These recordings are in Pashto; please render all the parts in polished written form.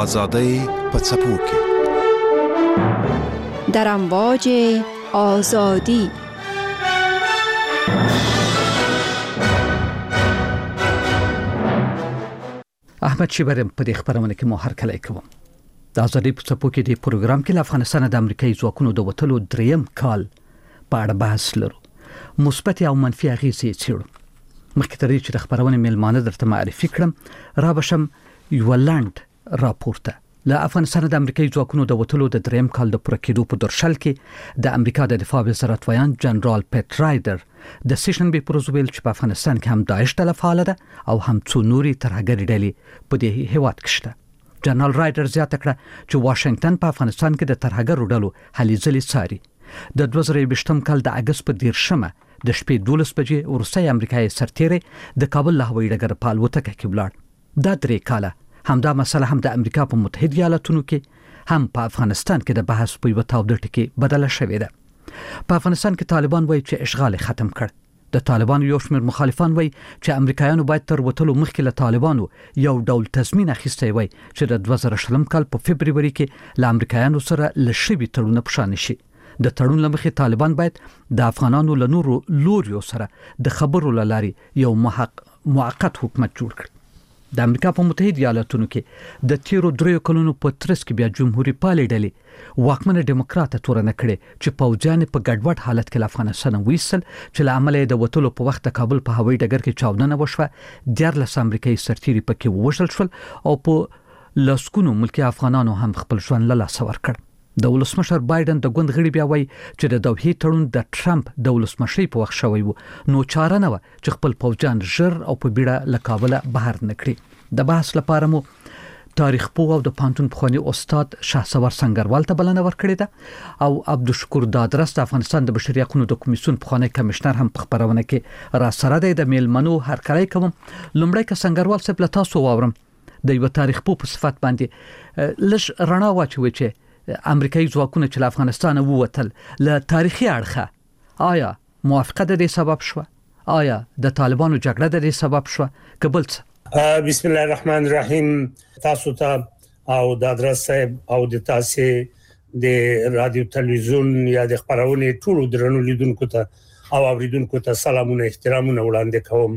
آزادۍ په څپو کې در امواج آزادی. احمد شیبرم په دې خبرونه کې مو هرکلی کوم. د آزادۍ په څپو کې د پروګرام کې له افغانستان د امریکایي ځواکونو د وټلو دریم کال په اړه بحث لرو. مثبت او منفي اغېزې څېړو. مخکې تر دې چې د خبرونه میلمانه درته معرفي کړم، را بشم یو لاند راپورته. له افغانستان د امریکایي ځواکونو د وټلو د دریم کال د پوره کېدو په درشل کې د امریکا د دفاع وزارت ویان جنرال پیټ رایډر د سیشن به پروزویل چې په افغانستان کې هم داعش ډله فعال ده او هم څو نوري ترهګري ډلې په دې هیواد کې شته. جنرال رایډر زیاته کړه چې واشنگټن په افغانستان کې د ترهګرو ډلو هلې ځلې څاري. د 2020 کال د اگست په 10 د شپې 12 بجې روسي امریکایي سرتیری د کابل له هوایي ډګر په الوتکه کې ولاړ. دا درې کاله همدا مسله هم د امریکا په متحده ایالاتونو کې هم په افغانستان کې د بحث په یو تاوده ټکی بدله شوې ده. په افغانستان کې طالبان وایي چې اشغال ختم کړ. د طالبانو یو شمېر مخالفان وایي چې امریکایانو باید تر وټلو مخکې له طالبانو یو ډول تضمین اخیستی وای چې د 2020 کال په فبرवरी کې له امریکایانو سره لشبي تړون په شان شي. د تړون لمخې طالبان باید د افغانانو له نورو لوريو سره د خبرو لاري یو موقت حکومت جوړ کړ. د امریکا په متحده ایالاتونو کې د تیرو 3 کلونو په ترڅ کې بیا جمهوریت پالي ډلې واکمنه ډیموکراټه تورنه کړي چې پوځیان په ګډوډ حالت کې افغانستان وېستل چې له عمله د وټلو په وخت کابل په هوایي ډګر کې چاودنه وشوه. 14 امریکایي سرتیري پکې ووژل شول او په لسکونو ملکی افغانانو هم خپل ژوند له لاسه ورکړ. د ولسمشر بایدن د ګوند غړي بیا وایي چې د دوحې تړون د ټرمپ د ولسمشرۍ په وخت شوی وو، نو چاره نه و چې خپل پوځیان ژر او په بیړه له کابل بهر نکړي. د بحث لپاره مو تاریخ پوه او د پانتون پخوانی استاد شهسوار سنگروال ته بلنه ورکړې ده او عبدالشکور دادرس د افغانستان د بشري حقوقو د کمیسیون پخوانی کمشنر هم په خبرونه کې را سره دی. د میلمنو هرکلی کوم. لومړی که سنگروال صاحب له تاسو واورم د یو تاریخ پوه په صفت باندې لږ رڼا واچوي چې امریکایي ځواکونه چې له افغانستان ووتل له تاریخي اړخه آیا موافقه د دې سبب شو؟ آیا د طالبانو جګړه د دې سبب شو؟ قبل بسم الله الرحمن الرحیم. تاسو ته او د ادرس صاحب او د تاسو د رادیو تلویزیون یا د خبرونه ټولو درنو لیدونکو ته او اوریدونکو ته سلامونه احترامونه وړاندې کوم.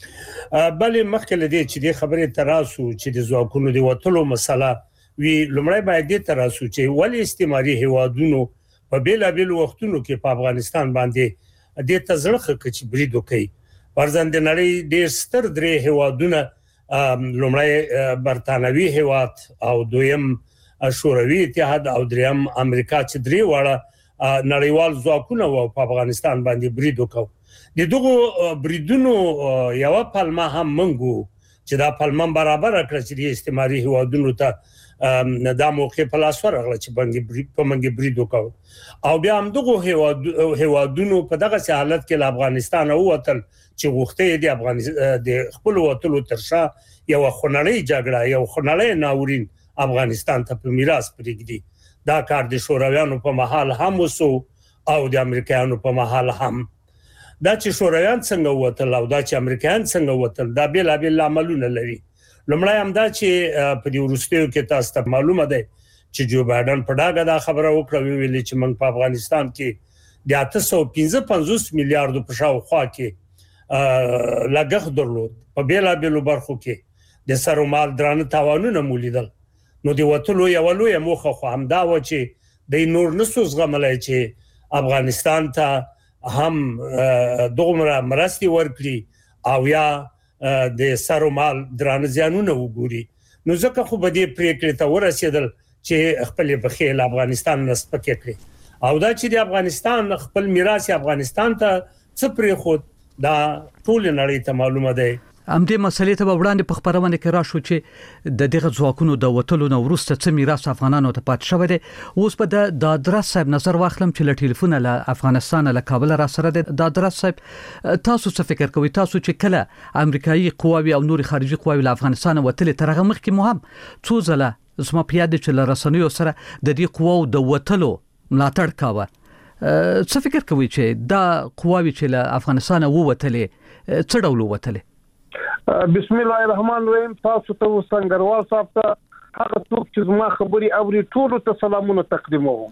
بلې مخکې لدی چې د خبرې تراسو چې د ځواکونو د وټلو مسله وی لمړی باید د تراسو چې ولې استعماري هوادونو په بیلابل وختونو کې په افغانستان باندې د تزړخه کچ برید وکړي. ورځند نړۍ د ستر درې هوادونه لمړی برتانوي هواد او دویم شوروي اتحاد او دریم امریکا چې درې واړه نړیوال ځواکونه و په افغانستان باندې برید وکړ. د دغه بریدونو یو پلمه هم منګو چې دا پلمه برابر کړ چې د استعماري هوادونو ته دا موقع په لاس ورغله چې باندې برید وکړ. او بیا هم دغه هوادونو په دغه حالت کې له افغانستان ووتل چې غوښته دي د خپل وټلو ترشا یو خنړی جګړه یو خنړی ناورین افغانستان ته په میراث پرېږدي. دا کار د شورویانو په محل هم وسو او د امریکایانو په محل هم. دا چې شورویان څنګه وټل او دا چې امریکایان څنګه وټل دا بیلابل عملونه لري. لمړی هم دا چې په دې وروستیو کې تاسو ته معلومه ده چې جو بایدن په ډاګه دا خبره وکړه ویلي چې موږ په افغانستان کې د 855 میلیارډ په شاوخوا کې لګښت درلود. په بیلابل برخو کې د سرمال درانه تاوانونه مولیدل. نو د وټلو یو لوی موخه خو هم دا و چې د نور نسوس غملای چې افغانستان ته هم دومره مرستي ورکړي او یا د سرمال درانه زیانونه وګوري. نو ځکه خو به دې پریکړه ته ورسېدل چې خپل بخیل افغانستان نسبت کړي او دا چې د افغانستان خپل میراث افغانستان ته څه پرې خود دا ټول نړۍ ته معلومه ده. همدې مسلې ته وړاندې په خبرونه کې راشو چې د دغه ځواکونو د وټلو نو وروسته څه میراث افغانانو ته پات شوی دی. اوس په د ادرس صاحب نظر واخلم چې له ټلیفون له افغانستان له کابل را سره د ادرس صاحب تاسو څه فکر کوئ؟ تاسو چې کله امریکایي قواوی او نور خارجي قواوی له افغانستان وټل ترغه مخ کې مهم څو ځله زما پیاده چې له رسنیو سره د دې قواو د وټلو ملاتړ کاوه. څه فکر کوئ چې دا قواوی چې له افغانستان ووتلې څه ډول ووتلې؟ بسم الله الرحمن الرحیم. تاسو ته سنگروال صاحب ته هغه څوک چې زما خبري اوري ټول ته سلامونه تقدیموم.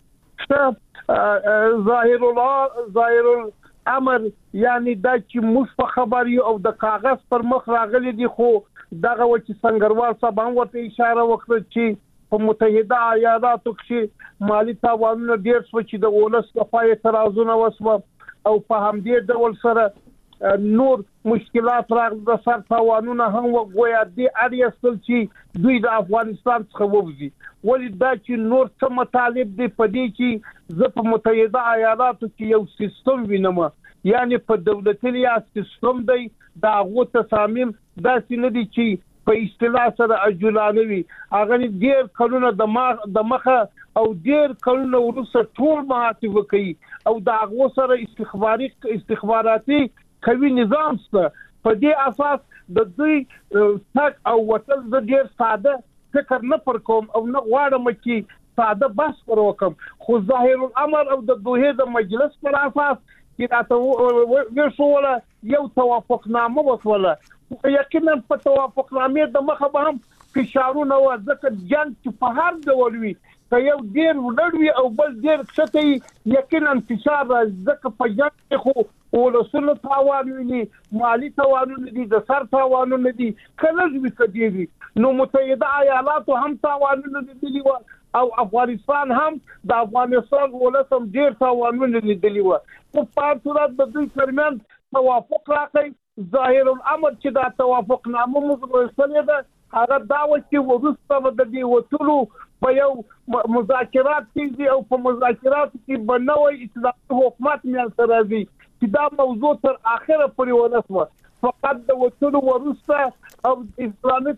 ظاهر الامر یعنی دا چې موږ په خبري او د کاغذ پر مخ راغلي دي خو دغه و چې سنگروال صاحب هم ورته اشاره وکړه چې په متحده ایالاتو کې مالی تاوانونه ډیر شو چې د ولس صفای اعتراضونه وسو او په همدې ډول سره نور مشکلات راغلي د سر تاوانونه هم وګویا دي اړیستل چې دوی د افغانستان څخه ووزي ولې دا چې نور څه مطالب دي په دې چې زه په متحده ایالاتو کې یو سیستم وینم یعنی په دولتي یا سیستم دی دا غو تصامیم دا سینه دي چې په اصطلاح سره اجلانوي هغه ډیر قانون د مخه او ډیر قانون ورسره ټول محاسبه کوي او دا غو سره استخباراتي قوي نظام سره په دې اساس د دوی تک او وتل د ډیر ساده فکر نه پر کوم او نه غواړم چې ساده بحث وکم خو ظاهر الامر او د دوه د مجلس پر اساس چې تاسو وشوله یو توافقنامه وسوله یقینا په توافقنامه د مخه به هم فشارونه او ځکه جنگ چې په هر ډول وي که یو ډیر وړوي او بل ډیر څه یقینا فشار ځکه په جنگ خو ولسونه تاوان ویني مالی تاوانونه دي د سر تاوانونه دي کله چې کدي نو متحده ایالاتو هم تاوانونه دي او افغانستان هم د افغانستان ولسم ډیر تاوانونه لیدلی و په پاره صورت د دوی ترمن توافق راکړي ظاهر الامر چې دا توافقنامه موږ وسلې ده هغه دا و چې ورسته د دې وټولو په یو مذاکرات کې او په مذاکرات کې بنوي اسلامي حکومت مې سره دي چې دا موضوع تر اخره پورې ونسوه فقط د وټولو ورسته او اسلامي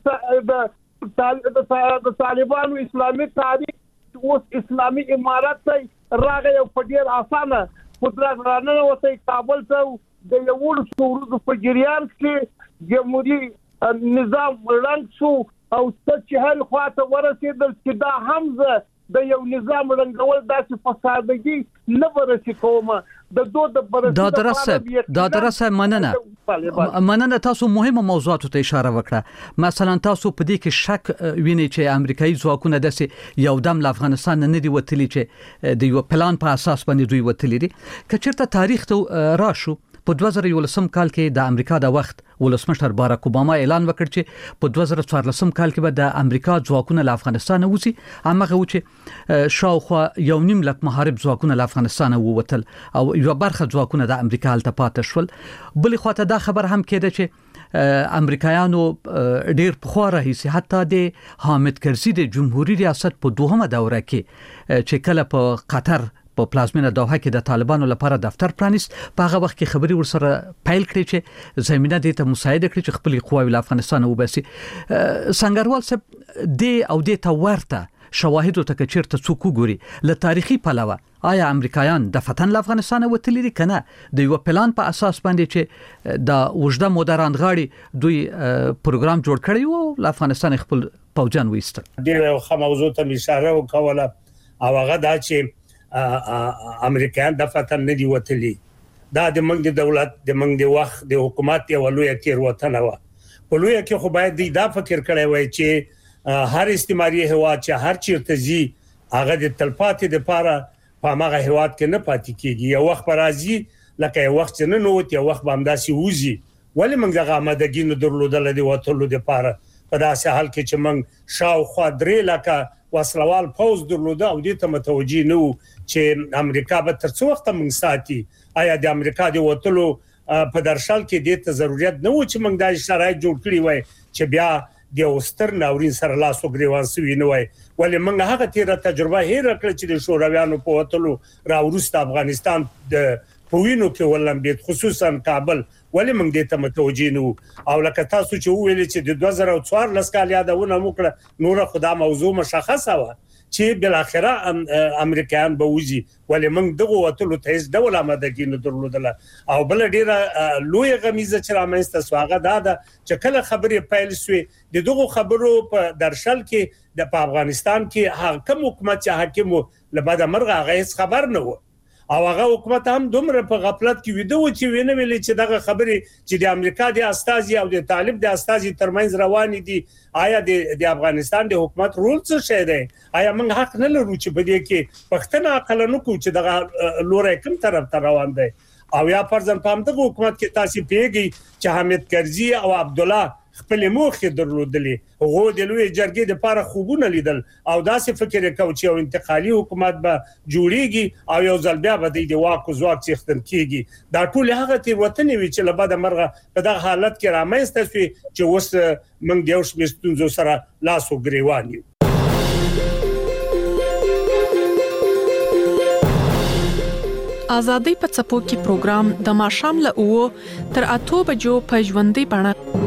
د طالبانو اسلامي تاریخ اوس اسلامي امارات راغی او په ډیر اسانه قدرت رانه وته کابل ته د یو ورځو په جریان کې جمهوریت نظام رنګ شو او چې هر خواته ورسېدل چې دا حمزه د یو نظام رنګول داسې فسادګي نه ورسې کومه د دوه د برسه دا درسه مننه تاسو مهمه موضوعات ته اشاره وکړه مثلا تاسو په دې کې شک وینئ چې امریکایي ځواکونه داسې یو دم له افغانستان نه دي وتلي چې د یو پلان په اساس باندې دوی وتلي دي که چیرته تاریخ ته راشو په 2011 کال کې د امریکا د وخت ولسمشر باراک اوباما اعلان وکړ چې په 2014 کال کې به د امریکا ځواکونه له افغانستان وځي هغه و چې شاوخوا 1.5 لک محارب ځواکونه له افغانستان ووتل او یو برخه ځواکونه د امریکا هلته پاتې شول بل خواته دا خبر هم کېده چې امریکایانو ډیر پخوا راهیسي حتی د حامد کرزي د جمهوریت ریاست په دوهمه دوره کې چې کله په قطر په پلازمینه دوحه کې د طالبانو لپاره دفتر پرانیست په هغه وخت کې خبري ورسره پیل کړې چې زمينه دې ته مساعده کړي چې خپل قواوی له افغانستان وباسي سنگروال صاحب د او د تورته شواهد او تکچرته څوک ګوري له تاریخي پلوه آیا امریکایان د فتن له افغانستان وتلي دي کنه د یو پلان په اساس باندې چې د وجده مدران غاړي دوی پروګرام جوړ کړی او له افغانستان خپل پوجان وېستل ډېر ښه موضوع ته اشاره وکوله او هغه دا چې امریکایان د فتن نه دی وتلی دا د منګ د دولت د منګ د وخت د حکومت یو لوی تیر وطن و په لوی کې خو باید دا فکر کړی وای چې هر استعماري هواد چې هر چیرته زی هغه د تلپاتې د پاره په هغه هواد کې نه پاتې کیږي یو وخت راځي لکه یو وخت نه نوت یو وخت باندې وځي ولې موږ دغه آمادګي نه درلودل د وټلو د پاره په داسې حال کې چې موږ شاوخوا درې لکه وسلوال پوز درلوده او دې ته متوجي نو چې امریکا به تر څو وخت موږ ساتي آیا د امریکا د وټلو په درشل کې دې ته ضرورت نه و چې موږ د شرایط جوړ کړی وای چې بیا د اوستر ناورین سره لاس وګریوان سوي نه وای ولې موږ هغه تیره تجربه هیر کړ چې د شورویانو په وټلو راورست افغانستان د پوینو کې ولنبید خصوصا کابل ولې موږ دې ته متوجي نو او لکه تاسو چې ویل چې د 2014 کال یادونه وکړه نور خدا موضوع مشخصه و چې بل اخره امریکایان به وځي ولې موږ دغه وټلو ته هیڅ ډول آمادګي نه درلودله او بل ډیره لوی غمیزه چې رامنځته سواغه ده چې کله خبرې پیل شوې د دغه خبرو په درشل کې د افغانستان کې حاکم حکومت چې حاکم لبد مرغه هیڅ خبر نه و او هغه حکومت هم دومره په غفلت کې ویده و چې ویني ویل چې دغه خبرې چې د امریکا د استازي او د طالب د استازي ترمنځ روان دي آیا د افغانستان د حکومت رول څه شي دی آیا موږ حق نه لرو چې په دې کې پښتنه عقل نه کوو چې دغه لوري کوم طرف ته روان دی او یا فرضاً په همدغه حکومت کې تاسو پیږي چې حامد کرزي او عبد الله خپل موخه درلودلې هغه د لوی جرګې د لپاره خوبونه لیدل او داسې فکر وکاو چې یو انتقالي حکومت به جوړیږي او یو ځل بیا به د واک او ځواک څښتن کیږي دا ټول هغه تیر وطن وی چې لبا د مرغه په دغه حالت کې رامنځته شوی چې اوس موږ د اوس مستونزو سره لاس او ګریوان یو آزادۍ په څپو کې پروګرام د ماښام له 9 تر 8 بجو په ژوندۍ بڼه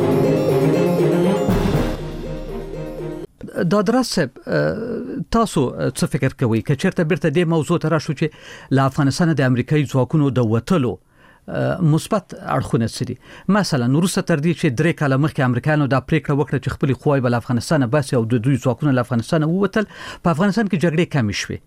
دا درسه تاسو څه فکر کوئ چې چیرته بیرته د موضوع ته راشو چې له افغانستان د امریکایي ځواکونو د وټلو مثبت اړخونه سړي مثلا روسه تر دې چې درې کاله مخکې امریکایانو د پریکړه وکړه چې خپل خوای بل افغانستان بس او د دوی ځواکونو له افغانستان ووتل په افغانستان کې جګړې کم شوه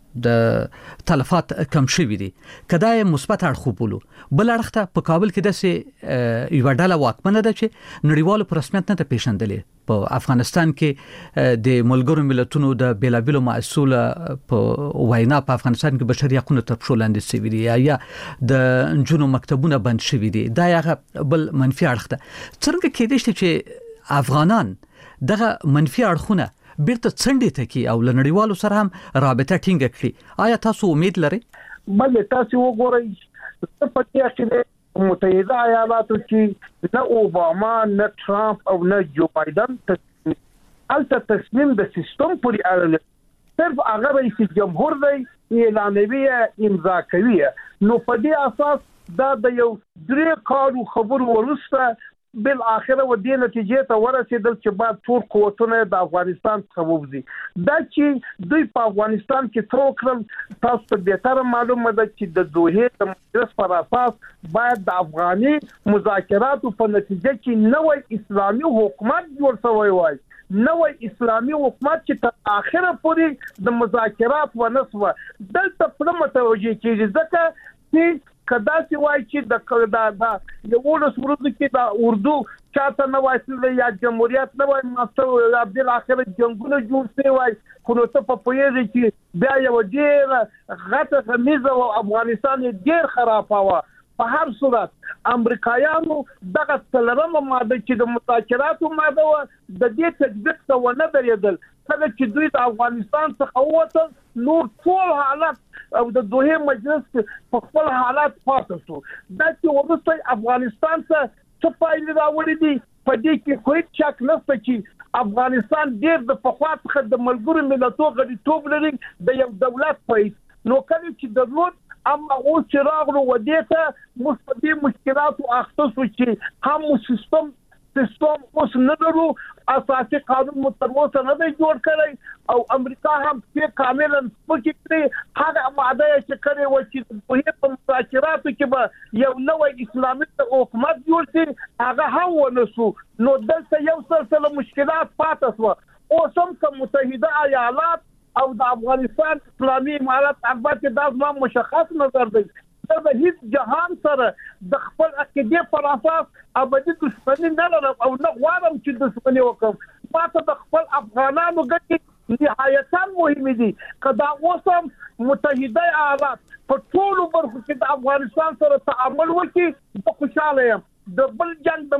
د تلفات کم شوي دي کداې مثبت اړخ بولو بل اړخ ته په کابل کې د یو ډله واکمنه ده چې نړیوالو پر رسمیت نه پیژندلې په افغانستان کې د ملګرو ملتونو د بیلابیلو مسؤل په وینا په افغانستان کې بشري حقوقو ته پښو لاندې شوي دي یا د جنو مکتبونه بند شوي دي دا یغه بل منفي اړخ ده څنګه کېدای شي چې افغانان دغه منفي اړخونه بیرته څنډې ته کی او لنړیوالو سره هم رابطه ټینګ کړي آیا تاسو امید لرئ بل تاسو وګورئ چې په دې کې متحده ایالاتو کې نه اوباما نه ټرامپ او نه جو بایدن البته تصمیم د سیستم پورې اړه صرف هغه رئیس جمهور دی اعلانوي امضا کوي نو په دې اساس دا د یو درې کارو خبر ورسته بل اخره و دې نتیجې ته ورسېدل چې بعد ټول قوتونه د افغانستان څخه ووزي دا چې دوی په افغانستان کې څوکل تاسو ته به تر معلومه ده چې د دوه د مجلس پر اساس باید د افغاني مذاکراتو په نتیجه کې نوې اسلامي حکومت جوړ شوی وای نوې اسلامي حکومت چې تر اخره پورې د مذاکرات ونسوه دلته په متوجه کېږي ځکه چې کدا چې وای چې د یو ورځ کې د اردو چاته نه وایي یا جمهوریت نه وایي ماستر عبد الاخر جنگونه جوړ شوی وای خو نو ته په پوهیږي چې بیا یو ډیر غټه غمیزه او افغانستان ډیر خراباوه په هر صورت امریکایانو دغه څلورمه ماده چې د مذاکراتو ماده و د دې تطبیق ته ونه درېدل کله چې دوی د افغانستان څخه ووتل نور ټول حالت او د دوه مجلس په خپل حالات پاتې شو دا چې ورسته افغانستان څخه څه فائدې راوړې دي په دې کې هیڅ شک نشته چې افغانستان ډېر د پخوا څخه د ملګرو ملتونو غړیتوب لري د یو دولت په نو کله چې د روت اما اوس چې راغلو ودې ته مستقیم مشکلات او اختصاص چې هم سیستم اوس نه درو اساسي قانون متروسه نه دی جوړ کړی او امریکا هم په کاملا پکې هغه ماده چې کړي و چې په مذاکراتو کې به یو نوې اسلامي حکومت جوړ شي هغه هم ونسو نو دلته یو سلسله مشکلات پاتې شو او سم متحده ایالات او د افغانستان اسلامي امارات البته دا زما مشخص نظر دی د هیڅ جهان سره د خپل عقیده پر اساس ابدي دښمنی نه لرم او نه غواړم چې دښمنی وکړم ماته د خپل افغانانو ګټې نهایتاً مهمه دي کدا اوسم متحده ایالات په ټول برخو کې د افغانستان سره تعامل وکړي د خوشاله یم د بل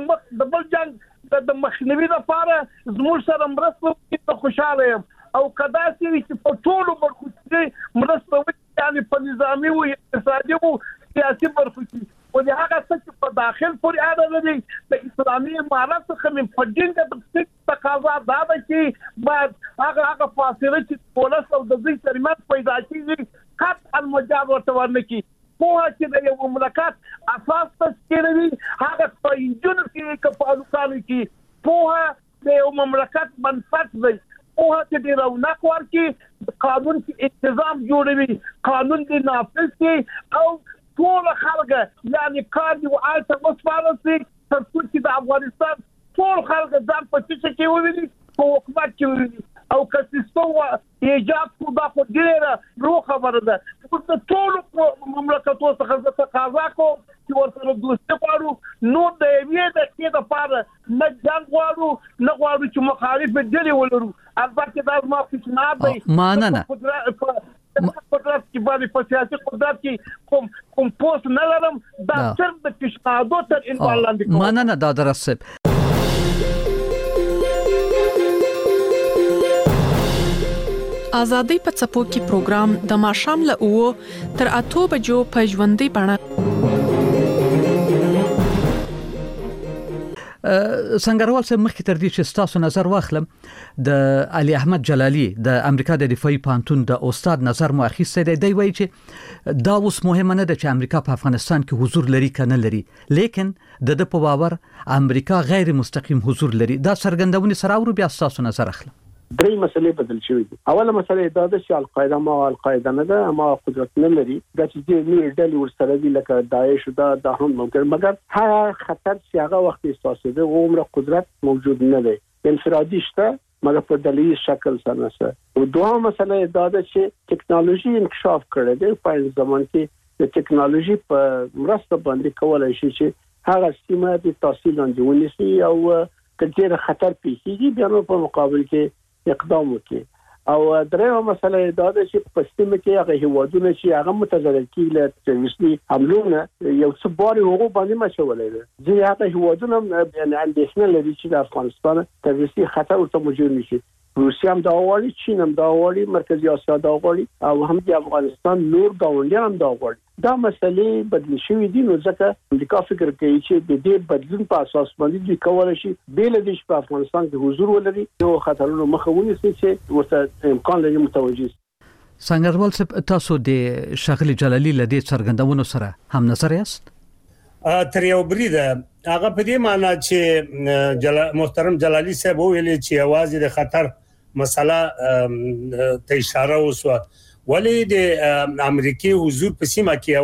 جنگ د مخنیوي لپاره زموږ سره مرسته وکړي د خوشاله یم او کدا چې په ټول برخو کې مرسته وکړي یعنی په نظامی او اقتصادي او سیاسي برخو کې او د هغه څه په داخل پورې اړه لري د اسلامي امارات څخه من فدینګ د تقاضا دا ده چې بعد هغه فاصله چې پولیس او د ځای ترمنځ پیدا کیږي قطعا مجاز ورته ورنکي په چې د یو مملکت اساس تشکیلوي هغه په انجن کې کفالوکانو کې په د یو مملکت بنسټ دی او چې د رونق ورکي قانون کې انتظام جوړوي قانون دې نافذ کړي او ټول خلک یعنی کار دی او آلته وسپارسي تر څو چې د افغانستان ټول خلک ځان په څه کې وویني په حکومت کې وویني او که سیستم ایجاد کو دا خو ډیره روح خبره ده د ټول مملکتونو څخه تقاضا کوم چې ورسره دوستي غواړو نو د یوې د کې د پاره نه جنګ غواړو نه غواړو چې مخالف ډلې ولرو البته دا ما پیشنهاد دی ماننه قدرت کې باندې په سیاسي قدرت کې کوم پوسټ نه لرم دا صرف د پیشنهادو تر انوال لاندې کوم ماننه دا درسه آزادۍ په څپو کې پروګرام د ماښام له 9 تر 8 بجو په ژوندۍ بڼه سنگروال صاحب مخکې تر دې چې تاسو نظر واخلم د علي احمد جلالي د امریکا د دفاعي پانتون د استاد نظر مو اخیسته دی وایي چې دا اوس مهمه نه ده چې امریکا په افغانستان کې حضور لري کنه لري لیکن د په باور امریکا غیر مستقیم حضور لري دا څرګندونه سره ورو بیا تاسو نظر اخلم درې مسلې بدل شوې دي. اوله مسله دا ده چې القاعده ما القاعده نه ده ما قدرت نه لري دا چې دې ډلې ورسره دي لکه داعش دا هم ممکن مګر هغه خطر چې هغه وخت احساس ده عمر قدرت موجود نه دی انفرادي شته مګر په دلیل شکل سره نشته. او دوه مسله دا ده چې ټکنالوژي انکشاف کړی دی په زمان کې د ټکنالوژي په مرسته باندې کولای شي چې هغه سیمه د تحصیل لاندې ونیسي او کله خطر پیښیږي بیا نو په مقابل کې اقدام وکړي. او درېمه مسله دا ده چې په سیمه کې هغه هیوادونه چې هغه متضرر کیږي له تروریستي حملونو یو څه باري هغه باندې مشولې ده چې هغه هیوادونه یعنی اندېښنه لري چې د افغانستان تروریستي خطر ورته موجود نشي. روسیه هم دا غواړي چین هم دا غواړي مرکزی اسیا دا غواړي او هم د افغانستان نور ګاونډیان هم دا غواړي. دا مسلې بدل شوې دي نو ځکه امریکا فکر کوي چې د دې بدلون په اساس باندې د کولای شي بیل د په افغانستان کې حضور ولري نو خطرونو مخه ونیسي چې ورته امکان لري متوجي. سنگروال صاحب تاسو د شغل جلالي لدی څرګندونو سره هم نظر یاست؟ تر یو بریده هغه په دې معنی چې محترم جلالي صاحب ویلي چې आवाज د خطر مسله ته اشاره وسوه ولی د امریکای حضور په سیمه کې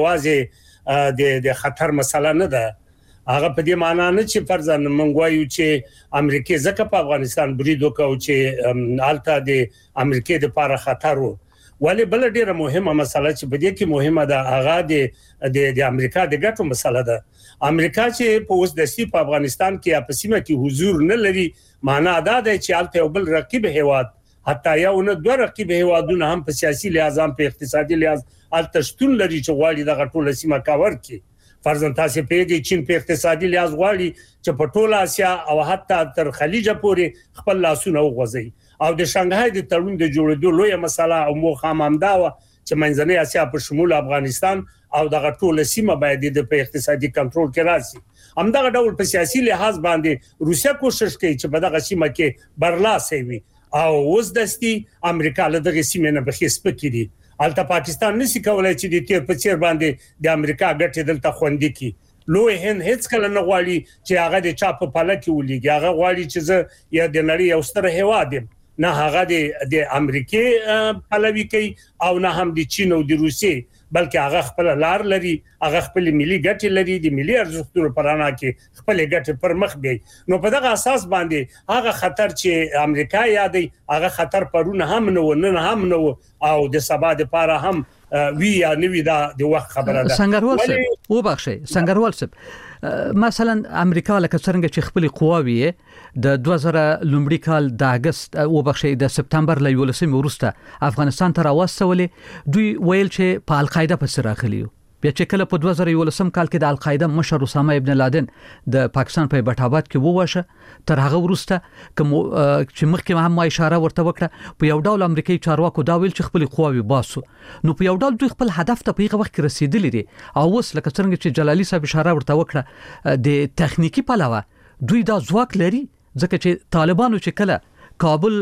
आवाज د خطر مسله نه ده. هغه په دې معنی نه چې فرضاً موږ وایو چې امریکای ځکه په افغانستان برید وکاو چې الته د امریکای د لپاره خطر وو ولی بل ډیره مهمه مسله چې په دې کې مهمه ده هغه د امریکا د ګټو مسله ده. امریکا چې په اوس د سی په افغانستان کې په سیمه کې حضور نه لري معنی دا ده چې الته یو بل رقیب هیواد حتی یو نه دوه رقیب هیوادونه هم په سیاسي لحاظ هم په اقتصادي لحاظ الته شتون لري چې غواړي د غټوله سیمه کاور کړي. فرضاً تاسو پیږي چین په اقتصادي لحاظ غواړي چې په ټوله اسیا او حتی تر خلیج پورې خپل لاسونه وغځي او د شانګهای د تړون د جوړېدو لوی مسله او موخه هم دا و چې منځنۍ اسیا په شمول افغانستان او د غټوله سیمه باید د اقتصادي کنټرول کې راشي. همدغه ډول په سیاسي لحاظ باندې روسیا کوشش کوي چې په دغه سیمه کې برلاسه وي او اوس دستي امریکا له دغه سیمې نه بخیس پکې الته پاکستان نشي کولای چې د تیر په چیر باندې د امریکا ګټې دلته خوندې کی. لوی هند هیڅ کله نه غواړي چې هغه د چا په پاله کې ولېږي. هغه غواړي چې زه یا د نړۍ یو ستر هیواد یم نه هغه د امریکای پلوي کوي او نه هم د چین او د روسیې بلکې هغه خپل لار لري هغه خپل ملي ګټې لري د ملي ارزښتونو پرانا کې خپل ګټې پر مخ بي. نو په دغه اساس باندې هغه خطر چې امریکا یادي هغه خطر پرونه هم نه هم نو او د سبا د پاره هم وی یا نوی دا د وخت خبره ده. سنگروال صاحب وبخښئ سنگروال صاحب مثلا امریکا لکه څنګه چې خپل قواوی د 2000 لومړي کال د اگست وبخښئ د سپتمبر ل 11 وروسته افغانستان ته راوستولې دوی ویل چې په القاعده په سر راغلیو بیا چې کله په 2011 کال کې د القاعده مشر اسامه ابن لادن د پاکستان په بټاباد کې ووشه تر هغه وروسته کوم چې مخکې هم ما اشاره ورته وکړه په یو ډول امریکایي چارواکو دا ویل چې خپل قواوی باسو نو په یو ډول دوی خپل هدف ته په هغه وخت کې رسیدلی دي او اوس لکه څنګه چې جلالي صاحب اشاره ورته وکړه د تخنیکی پلوه دوی دا ځواک لري ځکه چې طالبانو چې کله کابل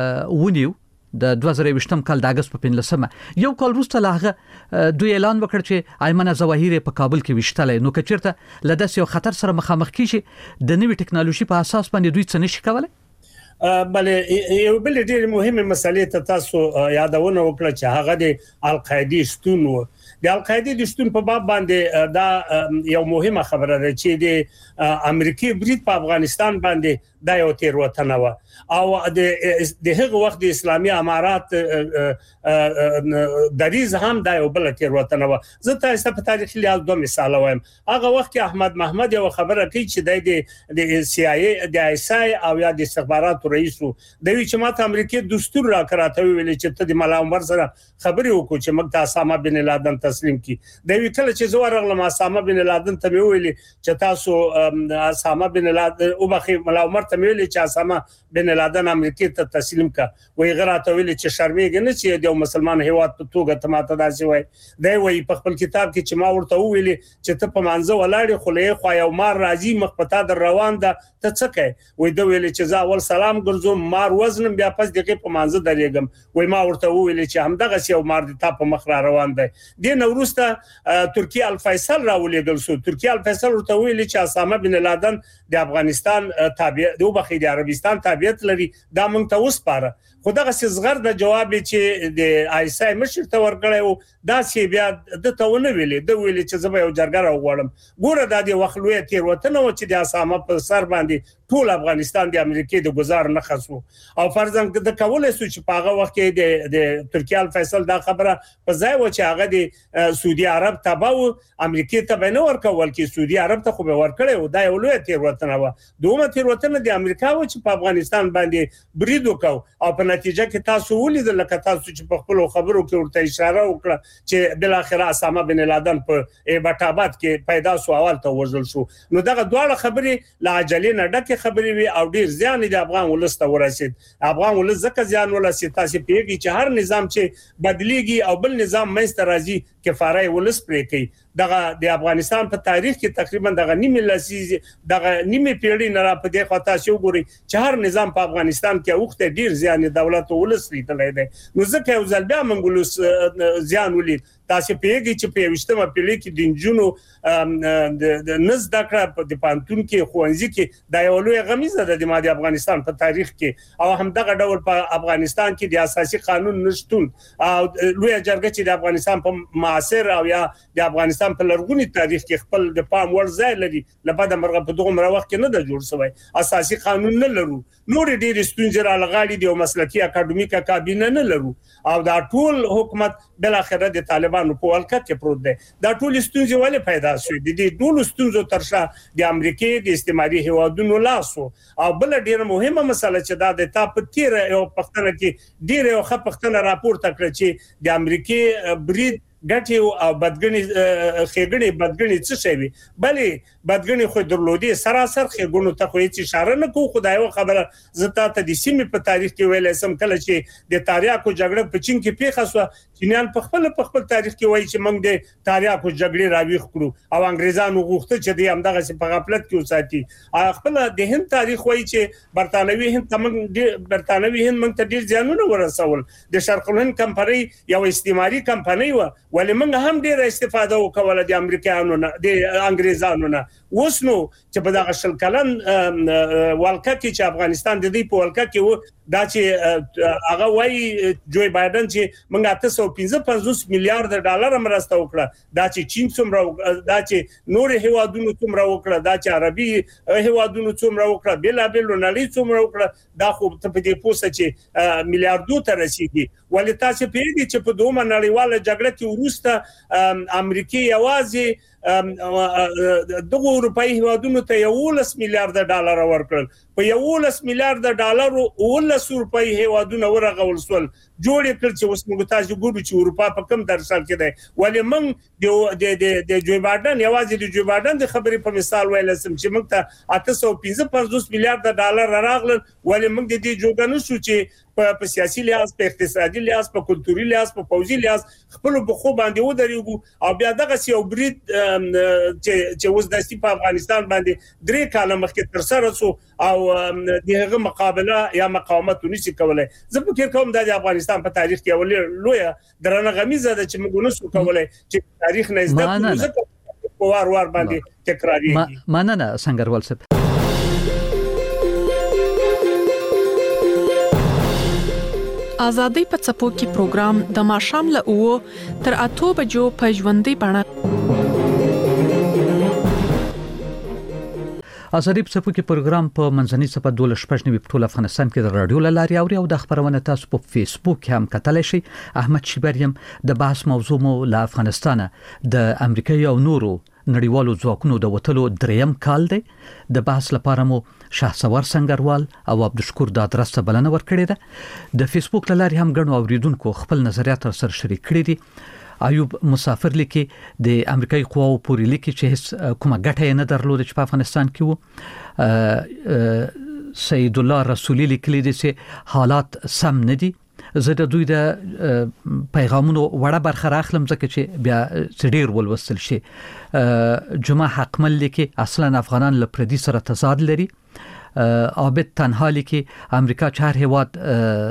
ونیو د 2020 کال د اگست په 15 یو کال وروسته لاغه دوی اعلان وکړ چې ایمن ظواهری په کابل کې وشتلې نو کچرته لداسې یو خطر سره مخامخ کیږي د نوې ټکنالوژي په اساس باندې دوی څه نشي کولای. بلې یو بل ډېر مهمه مسلې ته تاسو یادونه وکړه چې هغه د القاعده شتون و. د القاعده د شتون په باب باندې دا یو مهمه خبره ده چې د امریکای برید په افغانستان باندې دا یو تیروتنه و او د هغه وخت د اسلامي امارات دریز هم دا یو بل تیروتنه و. زه تاسو په تاریخي لحاظ دوه مثال وایم. هغه وخت کې احمد محمد یو خبره کوي چې د CIA د ISI او یا د استخباراتو رئیس وو دوی چې ماته امریکای دستور را کراته ویل چې ته د ملا عمر سره خبرې وکړو چې موږ ته اسامه بن لادن تسلیم کی. دوی کله چې زه ورغلم اسامه بن لادن ته ویل چې تاسو اسامه بن لادن او بخي ملا عمر ته ویل چې اسامه بن لادن امریکای ته تسلیم کا. وی غراته ویل چې شرمېږي نه چې د مسلمان هیواد په توګه ته ماته داسې وای. دی وی په خپل کتاب کې چې ما ورته ویل چې ته په مانزه ولاړې خو له خو یو مار راځي مخ پتا در روان ده ته څه کوي. وی دا ویل چې زه اول سلام ګرځوم مار وزنم بیا پس دغه په مانزه درېږم. وی ما ورته ویل چې همدغه یو مار د تا په مخ را روان دی. د نوروسته ترکیه الفیصل راولېګل سو. ترکیه الفیصل ورته ویل چې اسامه بن لادن د افغانستان تابع د وبخې د عربستان تابعیت لري دا مونږ ته وسپاره. خو دغه صغر د جواب چې د ISI مشر ته ورکړی و دا چې بیا د تاونه ویلې د ویلې چې زه به یو جرګه راوغواړم. ګوره دا د وخت لوی تیروتنه و چې د اسامه په سر باندې ټول افغانستان د امریکای د گزار نه خصو او فرضاً د کولای سو چې په هغه وخت کې د ترکیه الفیصل دا خبره په ځای و چې هغه د سعودي عرب تباو امریکای ته به نه ورکول کې سعودي عرب ته خو به ورکړي و. دا یو لوی تیروتنه و. دومره تیروتنه د امریکا و چې په افغانستان باندې برید وکاو او په نتیجه کې تاسو ولیدل لکه تاسو چې په خپل خبرو کې ورته اشاره وکړه چې بل اخر اسامه بن لادن په ایبټاباد کې پیدا سو اول ته وژل شو. نو دغه دواړه خبرې لا عجلې نه ډکه خبرې وي او ډیر ځان د افغان ولست ورسید. افغان ولست ځکه ځان ولست تاسو پیږي چې هر نظام چې بدلیږي او بل نظام مېست راځي کفاره ولست پرې کوي. دغه د افغانستان په تاریخ کې تقریبا دغه نیمه لسیزه دغه نیمه پیړۍ نه را پدې خطا شو ګوري چې هر نظام په افغانستان کې اوخته ډیر ځان دولت ولست لیدلای دی. نو ځکه یو ځل بیا منګولوس ځان ولید. تاسو پیږي چې په 20مه پیړۍ کې د جنونو د نس دکړه د پانتون کې خوانځي کې د یو لوی غمیزه د ماده افغانستان په تاریخ کې او هم دغه ډول په افغانستان کې د اساسي قانون نشټون او لوی جرګه چې د افغانستان په معاصر او یا د افغانستان په لرغونی تاریخ کې خپل د پام وړ ځای لري. لپاره مرغه په دغه مروخ کې نه د جوړ شوی اساسي قانون نه لرو. نور ډېر ستونزې را لغاړي د مسلکي اکاډمیک کابینه نه لرو او دا ټول حکومت بل اخر د طالبانو په ولکه کې پروت دی. دا ټول ستونزې ولې پیدا شوې دي؟ د ټول ستونزو ترشا د امریکای د استعماري هیوادونو لاسو او بل ډیره مهمه مسله چې دا د تاپ تیر یو پښتنه کې ډیره یو خپښتنه راپورته کړ چې د امریکای برید ګټي او بدګنی خېګنی بدګنی څه شي وي بلې بدګنی خو درلودي سراسر خېګونو ته خو هیڅ اشاره نه کوو. خدایو خبره زته ته د سیمې په تاریخ کې ویل سم کله چې د تاریخو جګړه په چین کې پیښه شو چینیان په خپل تاریخ کې وایي چې موږ د تاریخو جګړې راويخ کړو او انګريزانو غوښته چې د همدغه په غفلت کې وساتي. خپل د هند تاریخ وایي چې برتانوي هند موږ ته ډیر ځانونه ورسول. د شرق الهند کمپنۍ یو استعماري کمپنۍ و ولې موږ هم ډیره استفاده وکوله د امریکایانو نه د انګريزانو نه. اوس نو چې په دغه شل کلن ولکه کې چې افغانستان د دې په ولکه کې و دا چې هغه وایي جوی بایدن چې موږ 855 میلیارډ ډالر مرسته وکړه دا چې چین څومره دا چې نور هیوادونو څومره وکړه دا چې عربي هیوادونو څومره وکړه بلابل نړۍ څومره وکړه دا خو ته په دې پوسه چې میلیارډو ته رسیدي. ولې تاسو پیږي چې په دوه نړیواله جګړه کې وروسته امریکای یوازې دغه اروپאי هیوادونو ته 11 میلیارډ ډالر ورکړل. په 11 میلیارډ ډالر 11 اروپאי هیوادونه ورغول سول جوړ کړ چې اوس موږ تاسو ګورو چې اروپا په کم درشل کې دی. ولې موږ د جو بایدن یوازې د جو بایدن د خبرې په مثال ویل سم چې موږ ته 855 میلیارډ ډالر راغلل. ولې موږ د دې جوګنو شو چې په سیاسي لحاظ په اقتصادي لحاظ په کلتوري لحاظ په پوځي لحاظ خپل بخو باندې ودرېږو او بیا دغه یو برید چې اوس د په افغانستان باندې 3 کاله مخکې تر سره شو او دغه مقابله یا مقاومت نشي کولای. زه فکر کوم د افغانستان په تاریخ کې لوی درنه غمیزه ده چې موږ نشو کولای چې تاریخ نه زده کړو وار باندې تکراری. مننه سنگروال صاحب. آزادۍ په څپو کې پروګرام د ماښام له 9 تر 8 بجو په ژوندۍ بڼه ازادي په څپو کې پروګرام په منځني صفه 12 په ټول افغانستان کې د رادیو لاري او د خبرونه تاسو په فیسبوک کې هم کتلی شئ. احمد شیبریم د بحث موضوع مو له افغانستانه د امریکا او نورو نړیوالو ځواکونو د وټلو دریم کال دی. د بحث لپاره مو شهسوار سنگروال او عبدالشکور دادرس ته بلنه ورکړې ده. د فیسبوک لاري هم غنو اوریدونکو خپل نظریات سره شریک کړي دي. ایوب مسافر لیکي د امریکایي قواو پورې لیکي چې هیڅ کومه ګټه نه درلوده چې په افغانستان کې وو. سید الله رسولي لیکلي دي چې حالات سم نه دي. زه د دوی د پیغامونو وړه برخه راخلم ځکه چې بیا ډیر ولوستل شي. جمعه حقمل لیکي اصلا افغانان له پردي سره تضاد لري. عابد تنها لیکي امریکا چهار هواد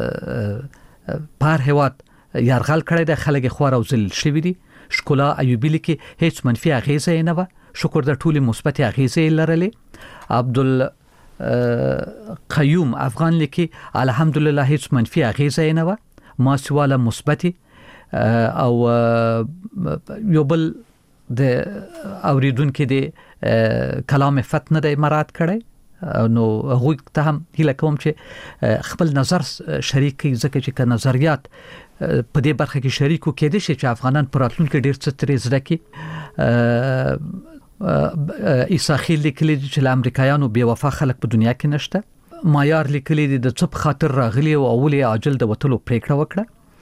پر هواد یارغل کړی د خلک خور او ذل شوی دي. شکولا ایوبی لیکي هیڅ منفي اغیزه نه و، شکر د ټولي مثبت اغیزه لرلې. عبدل قیوم افغان لیکي الحمدلله هیڅ منفي اغیزه نه و، ما سواله مثبت او یو بل د اوریدونکو د کلام فتنه د مراد کړی. نو هغه ته هم هیله کوم چې خپل نظر شریک کړي ځکه چې ک نظریات په دې برخه کې شریکو کېدې شي چې افغانان پر راتلونکي ډیر څه ترې زده کړي. ایساخیل لیکلي چې امریکایانو بے وفا خلک په دنیا کې نشته. مایار لیکلي د څه په خاطر راغلي او اولي عاجل د وټلو پریکړه وکړه.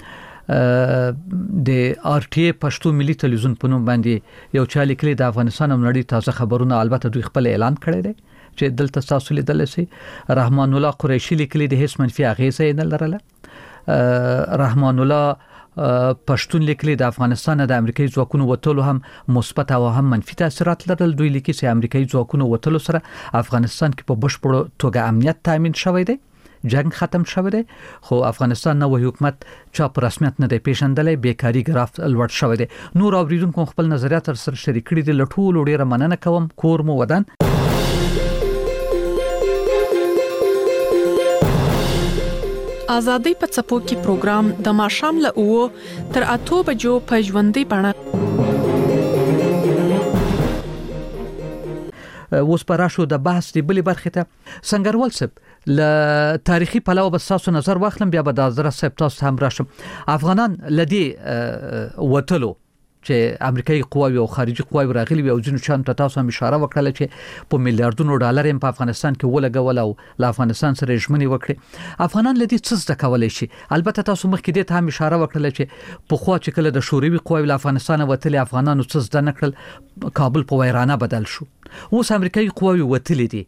د آر ټي ای پښتو ملي تلویزیون په نوم باندې یو چا لیکلي د افغانستان او نړۍ تازه خبرونه، البته دوی خپل اعلان کړی دی چې دلته تاسو لیدل شي. رحمان الله قریشي لیکلي د هیڅ منفي اغیزه نه لرله. رحمان الله پښتون لیکلي د افغانستان د امریکایي ځواکونو وټلو هم مثبت او هم منفي تاثیرات لرل. دوی لیکي چې امریکایي ځواکونو وټلو سره افغانستان کې په بشپړ توګه امنیت تامین شوی دی، جنگ ختم شوی دی، خو افغانستان نو حکومت چا په رسمیت نه دی پیژندلې، بیکاری ګراف لوړ شوی دی. نور اوریدونکو خپل نظریات سره شریک کړي دي. لټول ډیره مننه کوم. کور مو ودان. ازادي په څپو کې پروګرام د ماښام له 9 تر 8 بجو په ژوندۍ بڼه. اوس پراشو د بحث دی بلې برخه ته. سنگروال صاحب ل تاریخي پلوه به تاسو نظر واخلم، بیا به د حضرت صاحب تاسو هم راشم. افغانان لدی وټلو چې امریکایي قواوی او خارجي قواوی راغلي او ځینو چان ته تاسو هم اشاره وکړه چې په میلیارډونو ډالر په افغانستان کې ولګول او له افغانستان سره ژمنې وکړي. افغانان لدی څه زده کولای شي؟ البته تاسو مخکې دې ته هم اشاره وکړه چې په خوا چې کله د شوروي قواوی له افغانستان وتلي افغانانو څه زده نکړل، کابل په ویرانه بدل شو. اوس امریکایي قواوی وتلي دي.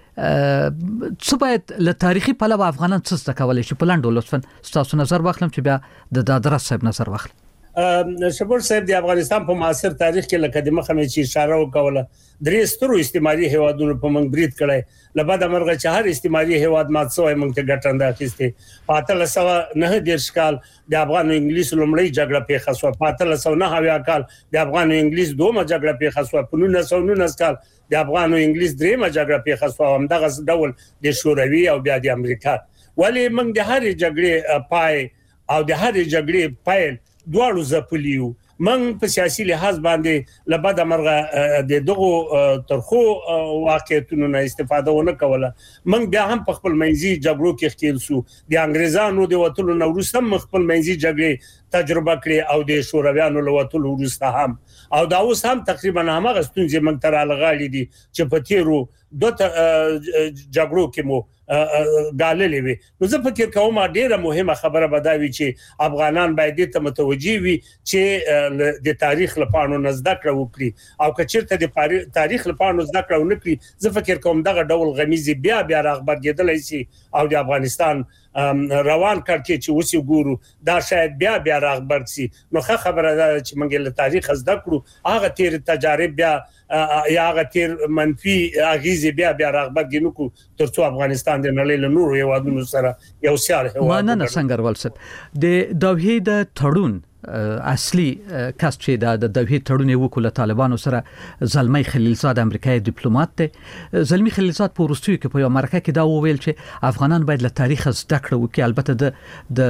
څه باید له تاریخي پلوه افغانان څه زده کولای شي؟ په لاندو لطفا تاسو نظر واخلم چې بیا د دادرس صاحب نظر واخلم. شبر صاحب د افغانستان په معاصر تاریخ کې لکه د مخه مې اشاره وکوله، درې سترو استعماري هیوادونو په منځ برید کړی. لبد امرغه چې هر استعماري هیواد مات سوی موږ ته ګټنده اخیسته. په 1909 کال د افغان او انګلیس لومړی جګړه پیښه شو. په 1909 کال د افغان او انګلیس دومره جګړه پیښه شو. په 1919 کال د افغان او انګلیس دریمه جګړه پیښه شو. همدغه ډول د شوروي او بیا د امریکا. ولی موږ د هر جګړې پای او د هر جګړې پایل دواړو زپلیو. من په سیاسي لحاظ باندې لبد امرغه د دغه ترخو واقعیتونو نه استفاده ونه کوله. من بیا هم په خپل منځي جګړو کې ښکیل سو. د انګريزانو د وټلو نو وروسته خپل منځي جګړې تجربه کړې او د شورویانو له وټلو وروسته هم او دا اوس هم تقریبا هغه ستونزې موږ تر لغالي دي چې په تیرو دوه جګړو کې مو غاللې وي. نو زه فکر کوم ډیره مهمه خبره بداوي چې افغانان باید ته متوجي وي چې د تاریخ لپاره نزد کړه وکړي او کچیرته د تاریخ لپاره نزد کړه ونکړي. زه فکر کوم دغه ډول غمیزي بیا راغبر کېدلای شي او د افغانستان روان کړ چې وسی ګورو دا شاید بیا راغبر شي. نو خبره ده چې موږ له تاریخ زده کړو، هغه تیر تجارب بیا یا هغه تیر منفي اغیزه بیا راغبر ګینو کو ترڅو افغانستان د نړۍ له نورو هیوادونو سره یو سیال هیواد. مننه سنگروال صاحب. د دوحې د تړون اصلي کس چې د دوی تړون وکړ طالبانو سره زلمی خلیلزاد امریکایي ډیپلوماټ دی. زلمی خلیلزاد په وروستیو کې په یو مرکه کې دا وویل چې افغانان باید له تاریخ زده کړه وکړي. البته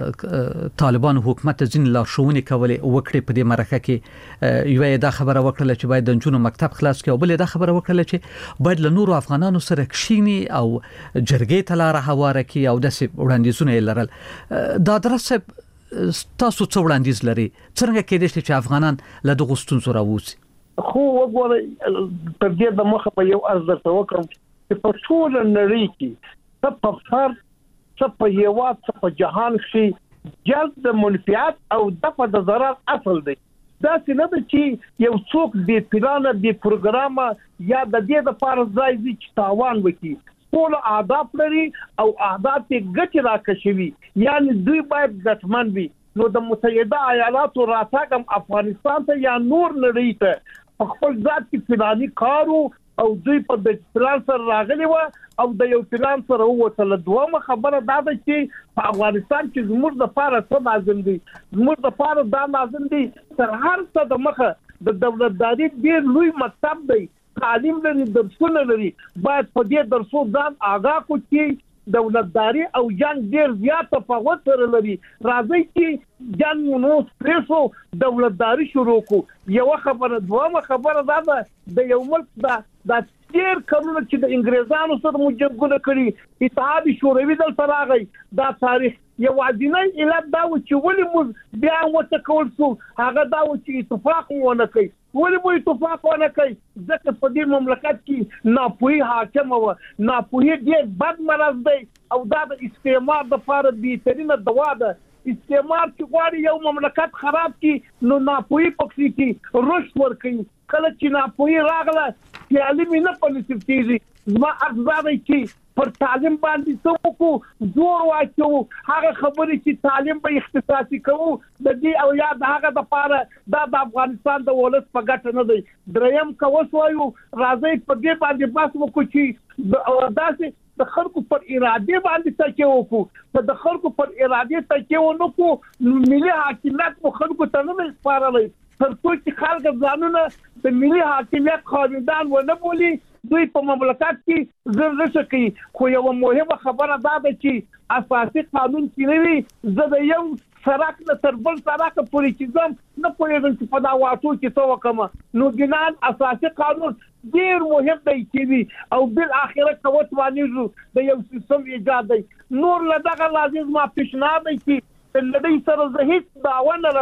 د طالبانو حکومت ځین لارښوونې کولې وکړي په دې مرکه کې. یو دا خبره وکړه چې باید د جنونو مکتب خلاص کړي او بل دا خبره وکړه چې باید له نورو افغانانو سره کښینی او جرګې ته لار هواره کړي او داسې وړاندیزونه یې لرل. دا درسه تاسو څو وړاندیز لري څنګه کېدای شي چې افغانان له دغه ستونزو راوځي؟ خو وګورئ تر دې د مخه په یو ارز درته وکړم چې په ټول نړۍ کې څه په فرد څه په هیواد څه په جهان کې جلب د منفعت او دفع د ضرر اصل دی. دا څنګه ده چې یو څوک د پلان د پروګرام یا د دې د فرض ځای چې تاوان وکړي ټول اهداف لري او اهداف یې ګټه راکشوي، یعنی دوی باید ګټمن وي. نو د متحده ایالاتو راتګم افغانستان ته یا نور نړۍ ته په خپل ذات کې فلاني کارو او دوی په د پلان سره راغلي و او د یو پلان سره وته. دومره خبره دا ده چې په افغانستان کې زموږ د لپاره څه لازم دي، زموږ د لپاره دا لازم دي تر هر څه د مخه د دولتداري ډیر لوی مکتب دی، تعلیم لري، درسونه لري. باید په دې درسو ځان آگاه کو چې دولتداري او جنگ ډیر زیات تفاوت سره لري. راځي چې جنگ نو پریسو دولتداري شروع کو. یو خبره دومره خبره ده د یو ملک د ډیر کلونه چې د انګریزانو سره مجبور کړي اتحاد شوروي دلته راغی. دا تاریخ یو عادینه علت دا و چې ولې موږ بیا وته کول شو، هغه دا و چې اتفاق ونه کوي. ولې مو اتفاق ونه کوي؟ ځکه په دې مملکت کې ناپوهي حاکم و. ناپوهي ډېر بد مرض دی او دا د استعمار د لپاره بهترینه دوا ده. استعمار چې غواړي یو مملکت خراب کړي نو ناپوهي پکې کې رشد ورکوي. کله چې ناپوهي راغله تعلیم نه پنځه کېږي. زما ارزاده چې پر تعلیم باندې څه وکړو، زور واچو، هغه خبرې چې تعلیم به اختصاصي کوو د دې او یا د هغه د لپاره دا د افغانستان د ولس په ګټه نه دی. دریم کوس وایو راځي په دې باندې بحث وکړو چې داسې د خلکو پر اراده باندې تکیه وکړو. په د خلکو پر اراده تکیه ونکړو ملي حاکمیت په خلکو ته نه سپارلی. تر څو چې خلک ځانونه د ملي حاکمیت خاوندان ونه بولي دوی په مملکت کې زرزه کوي. خو یو مهمه خبره دا ده چې اساسي قانون کې نه وي. زه د یو سرک نه تر بل سرک پورې چې ځم نه پوهېږم چې په دا واټو کې څه وکړم. نو ګنان اساسي قانون ډیر مهم دی چې وي او بل اخره کوت باندې د یو سیستم ایجاد دی. نور له دغه لازم ما پیشنهاد دی چې لدی سره زه هیڅ دعوه نه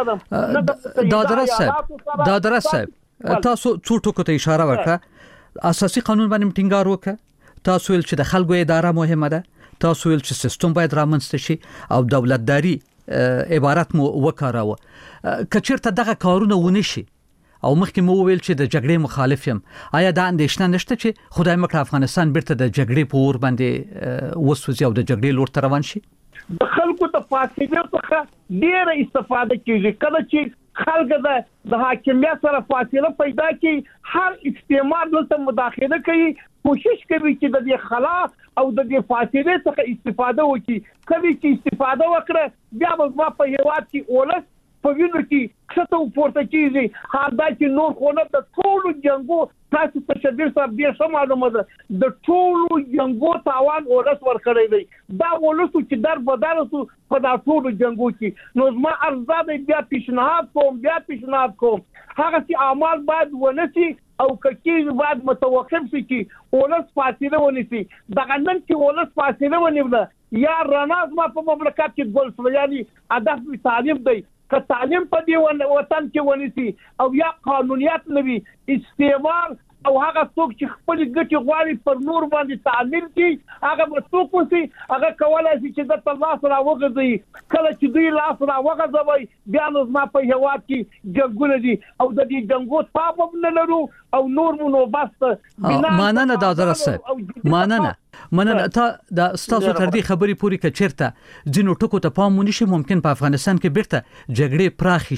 لرم. دا درسه تاسو څو ټکو ته اشاره وکړه. اساسي قانون باندې ټینګار وکړه. تاسو ویل چې د خلکو اداره مهمه ده. تاسو ویل چې سیستم باید رامنځته شي او دولتداري عبارت مو وکاراوه. کچیرته دغه کارونه ونه شي او مخکې مو ویل چې د جګړې مخالف یم، آیا دا اندېښنه نشته چې خدای مکړه افغانستان بیرته د جګړې په اور باندې وسوځي او د جګړې لور ته روان شي؟ د خلکو ته فاصله څخه ډیره استفاده کیږي. کله چې خلک د حاکمیت سره فاصله پیدا کوي، هر استعمار دلته مداخله کوي، کوشش کوي چې د دې خلا او د دې فاصله څخه استفاده وکړي. کله چې استفاده وکړه بیا به په هیواد کې اولس په وینو کې څه پورته کیږي. هغه چې نور خو نه د ټولو جنگو تاسو په شدید سره به معلومه ده د ټولو جنگو تاوان اولس ورکړی دی. دا اولس چې در بدل سو په دا ټولو جنگو کې. نو زما ارزاده بیا پیشنهاد کوم هغه چې اعمال باید ونسي او کچې باید متوقف شي چې اولس فاصله ونسي. دغه نن چې اولس فاصله ونیوله یا رناز ما په مملکت کې ګول شو، یعنی هدف تعلیم دی. که تعلیم په دې وطن کې ونسي او یا قانونیت نوي استعمار او هغه څوک چې خپل ګټي غواړي پر نور باندې تعلیم کوي هغه به څوک وسی هغه کولای شي چې د الله سره وغځي. کله چې دوی لاس را وغځوي بیا نو ما په هواد کې جنگونه دي او د دې جنگو تابو نه لرو او نور مونږ بس ماننه دا درسه مننه ته د ستاسو تر دې خبرې پوری کچرته ځینو ټکو ته پام ونشي. ممکن په افغانستان کې بیرته جګړې پراخ شي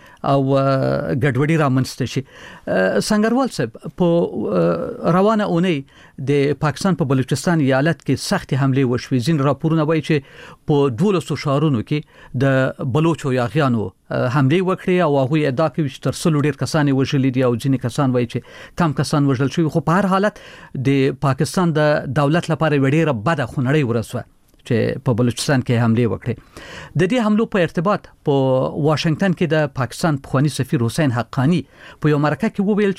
او ګډوډي رامنځته شي. سنگروال صاحب په روانه اونۍ د پاکستان په بلوچستان ایالت کې سخت حمله وشوې. ځین راپورونه وایي چې په 12 شهرونو کې د بلوچو یاغیانو حمله وکړي او هغه ادعا کوي چې تر 100 ډیر کسان وژل دي او ځینې کسان وایي چې کم کسان وژل شوي. خو په هر حالت د پاکستان د دولت لپاره وړيره بده خونړی ورسوه چې په بلوچستان کې حمله وکړي. د دې حملو په ارتباط په واشنگټن کې د پاکستان پخوانی سفیر حسین حقانی په یو مرکه کې وویل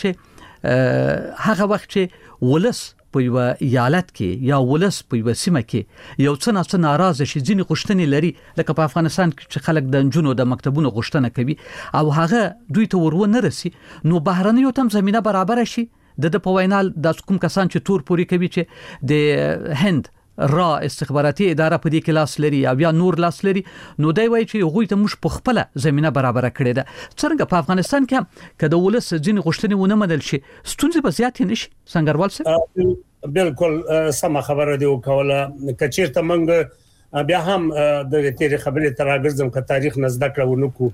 چې هغه وخت چې ولس په یو ایالت کې یا ولس په یو سیمه کې یو څه ناراضه شي ځینې غوښتنې لري لکه په افغانستان کې چې خلک د جنونو د مکتبونو غوښتنه کوي او هغه دوی ته ورونه رسي نو بهرنیو تم زمينه برابر شي. د په وینال د کوم کسان چې تور پوری کوي چې د هند را استخباراتي اداره په دې کې لاس لري او یا نور لاس لري نو دی وایي چې هغوی ته موږ په خپل زمينه برابر کړې ده. څنګه په افغانستان کې کله ولس ځینې غوښتنې ونه منل شي ستونزې به زیات نشي. سنگروال صاحب بالکل سم خبره دی وکوله. کچیرته منګ بیا هم د تیری خبرې تراګرزم ک تاریخ نزد کړو ونکو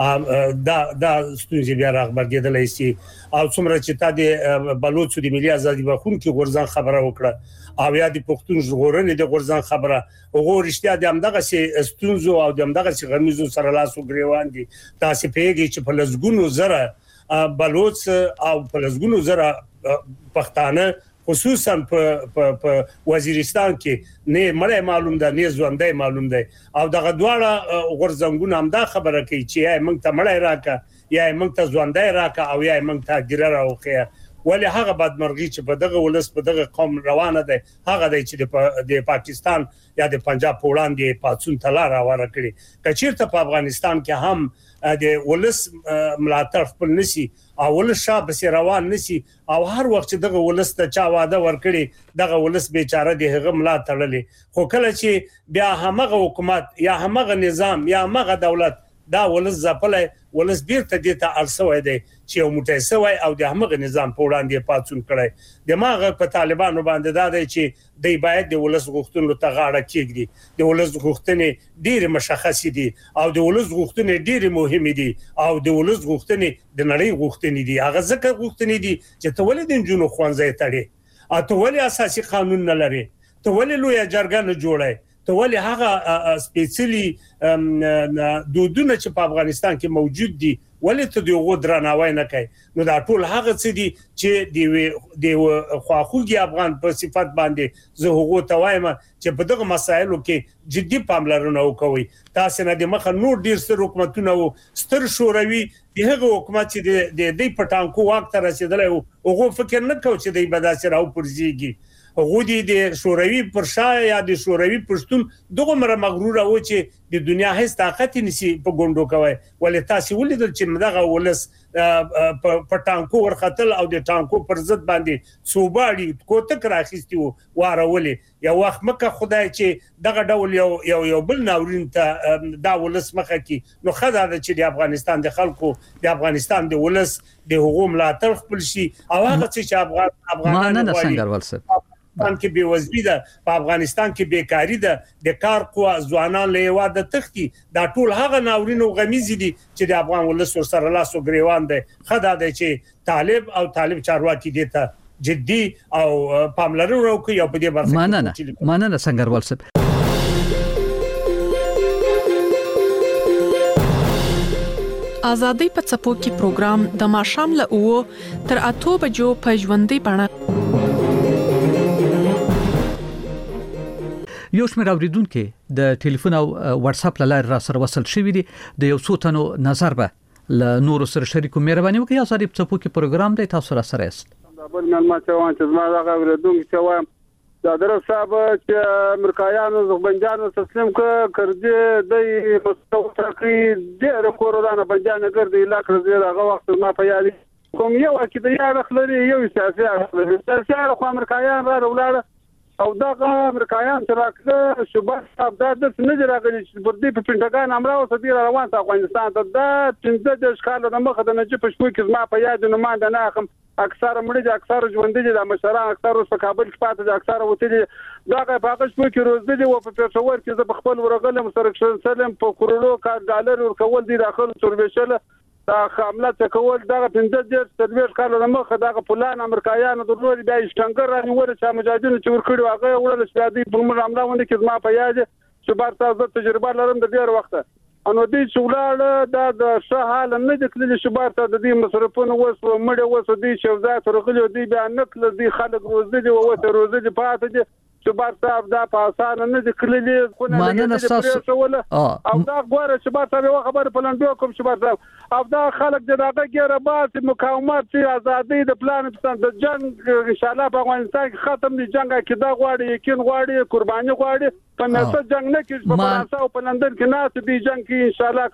دا ستونزې بیا راغبرګېدلای شي او څومره چې تا د بلوچو د ملي ازادي بخون کې غورځان خبره وکړه او یا د پښتون ژغورنې د غورځان خبره وګور رښتیا د همدغه سي ستونزو او د همدغه سي غمیزو سره لاس وګریوان دي. تاسو پیږي چې په لزګونو زره بلوچ او په لزګونو زره پښتانه خصوصا په وزیرستان کې نه مړی معلوم ده نه ژوندۍ معلوم ده او دغه دواړه غورځنګونه هم دا خبره کوي چې یا موږ ته مړی راکا یا موږ ته ژوندۍ راکا او یا موږ ته ګیره راوخه. ولی هغه بدمرغي چې په دغه ولس په دغه قوم روانه ده هغه د چې د پاکستان یا د پنجاب په وړاندې پاتون تلار راوړه کړی. کچیرته په افغانستان کې هم د ولس ملاتړ خپل نشي او ولس شابه سي روان نشي او هر وخت چې دغه ولس ته چا واده ورکړي دغه ولس بیچاره دی هغه ملاتړلې. خو کله چې بیا همغه حکومت یا همغه نظام یا همغه دولت دا ولس ځپلای ولس بیرته د ته ارسوي دی چې یو متسوي او د همغه نظام په وړاندې پاتون کړي. دماغه په طالبانو باندې دا دی چې دی باید د ولس غوښتنو ته غاړه کېږدي. د ولس غوښتنې ډېر مشخص دي او د ولس غوښتنې ډېر مهمه دي او د ولس غوښتنې د نړۍ غوښتنې دي. هغه ځکه غوښتنې دي چې ته ولې د جنونو خوانځي تړي او ته ولې اساسي قانون نه لري ته ولې لوی جرګه نه جوړای ته ولې هغه سپیشلی دودونه چې په افغانستان کې موجود دي ولې ته دغه درناوی نه کوي. نو دا ټول هغه څه دي چې د خواخوږي افغان په صفت باندې زه هغه توایم چې په دغه مسایلو کې جدي پاملرنه وکوي. تاسو نه د مخه نور ډیر ستر حکومتونه او ستر شوروي دغه حکومت چې د دې پټانکو واک ته رسیدلی او هغه فکر نه کوي چې د بداسر او پرځيږي. غودي د شوروي پر شا یا د شوروي پښتون دغه مر مغرور او چې د دنیا هیڅ طاقت نشي په ګوندو کوي. ولې تاسو ولیدل چې دغه ولس په ټانکو ورختل او د ټانکو پر ضد باندې صوباړي کوته راخستي وارولې یو وخت مکه خدای چې دغه ډول یو بل ناورین ته دا ولس مخه کی نو خدای چې د افغانستان د خلکو د افغانستان د ولس د حقوق ملاتړ خپل شي او هغه چې افغانان سنگروال صاحب کې بیوزلي ده په افغانستان کې بیکاری ده د کار قوا ځوانان له واده تختی دا ټول هغه ناورین او غمیزي دي چې د افغان ولس سره لاس او غریوان ده. خدای دې چې طالب چارواکي دي ته جدي او پاملرنه وکړي او په دې برخه مننه سنگروال صاحب. آزادۍ په څپو کې پروګرام د ماښام له 9 تر 8 بجو په ژوندۍ بڼه یو شمېر اوریدونکو د ټلیفون او واتس اپ لاره را سره وصل شوي دي. د یو څو تنو نظر به ل نور سره شریکو مهرباني وکړئ. آزادۍ په څپو کې پروګرام دی تاسو را سره است. بل نن ما ته وان چې زما دغه اوریدونکو چې وایم دا درس صاحب چې امریکایانو زغبنجانو تسلیم کړي د مستوى کې ډېر کورونه بنجانه ګرځي لاکه زیات هغه وخت ما په یاد کوم یو اکید یاد خلري یو سیاسي خلري خو امریکایان را ولاړ او دا امریکایان چې راکړه شوبه صاحب دا د نه راغلي چې پر دې په پینټاګان امراو ته ډیر روان ته افغانستان ته دا 15 ښکاله د مخه د نجیب شپو کې زما په یاد نه مان نه اخم اکثر مړي اکثر ژوند دي د مشران اکثر په کابل کې پاتې اکثر وته دا په هغه شپو کې روز دي او په پېښور کې د خپل ورغله مسرک سلم په کروڑو کار ډالر ورکول دي داخل تربیشل دا حمله کول دا 15 کال مخه دا پلان امریکایانو د نور د شټنګر رانیول چې مجاهدینو چې ورکړي هغه وړل سپیادي په موږ حمله باندې کې ما په یاد چې بارته تجربه لرم د ډیر وخت انو دې څولاړه دا د شهال نه د کلی شبارته د دې مصرفونه وسو مړ وسو دې شوزات ورغلي دې بیا نکل دې خلک روزي دي او روزي دي پاتې دي شبارته دا په اسانه نه د کلی خونه او دا غوړه شبارته یو خبر پلان کوم شبارته او دا خلک دغه ګیره باسي مقاومت چې ازادي د پلان د جنگ ان شاء الله په افغانستان کې ختم دي جنگ کې دا غواړي یقین غواړي قرباني غواړي په نسه جنگ نه کې په فرانسه او په لندن کې نه دي جنگ کې ان شاء الله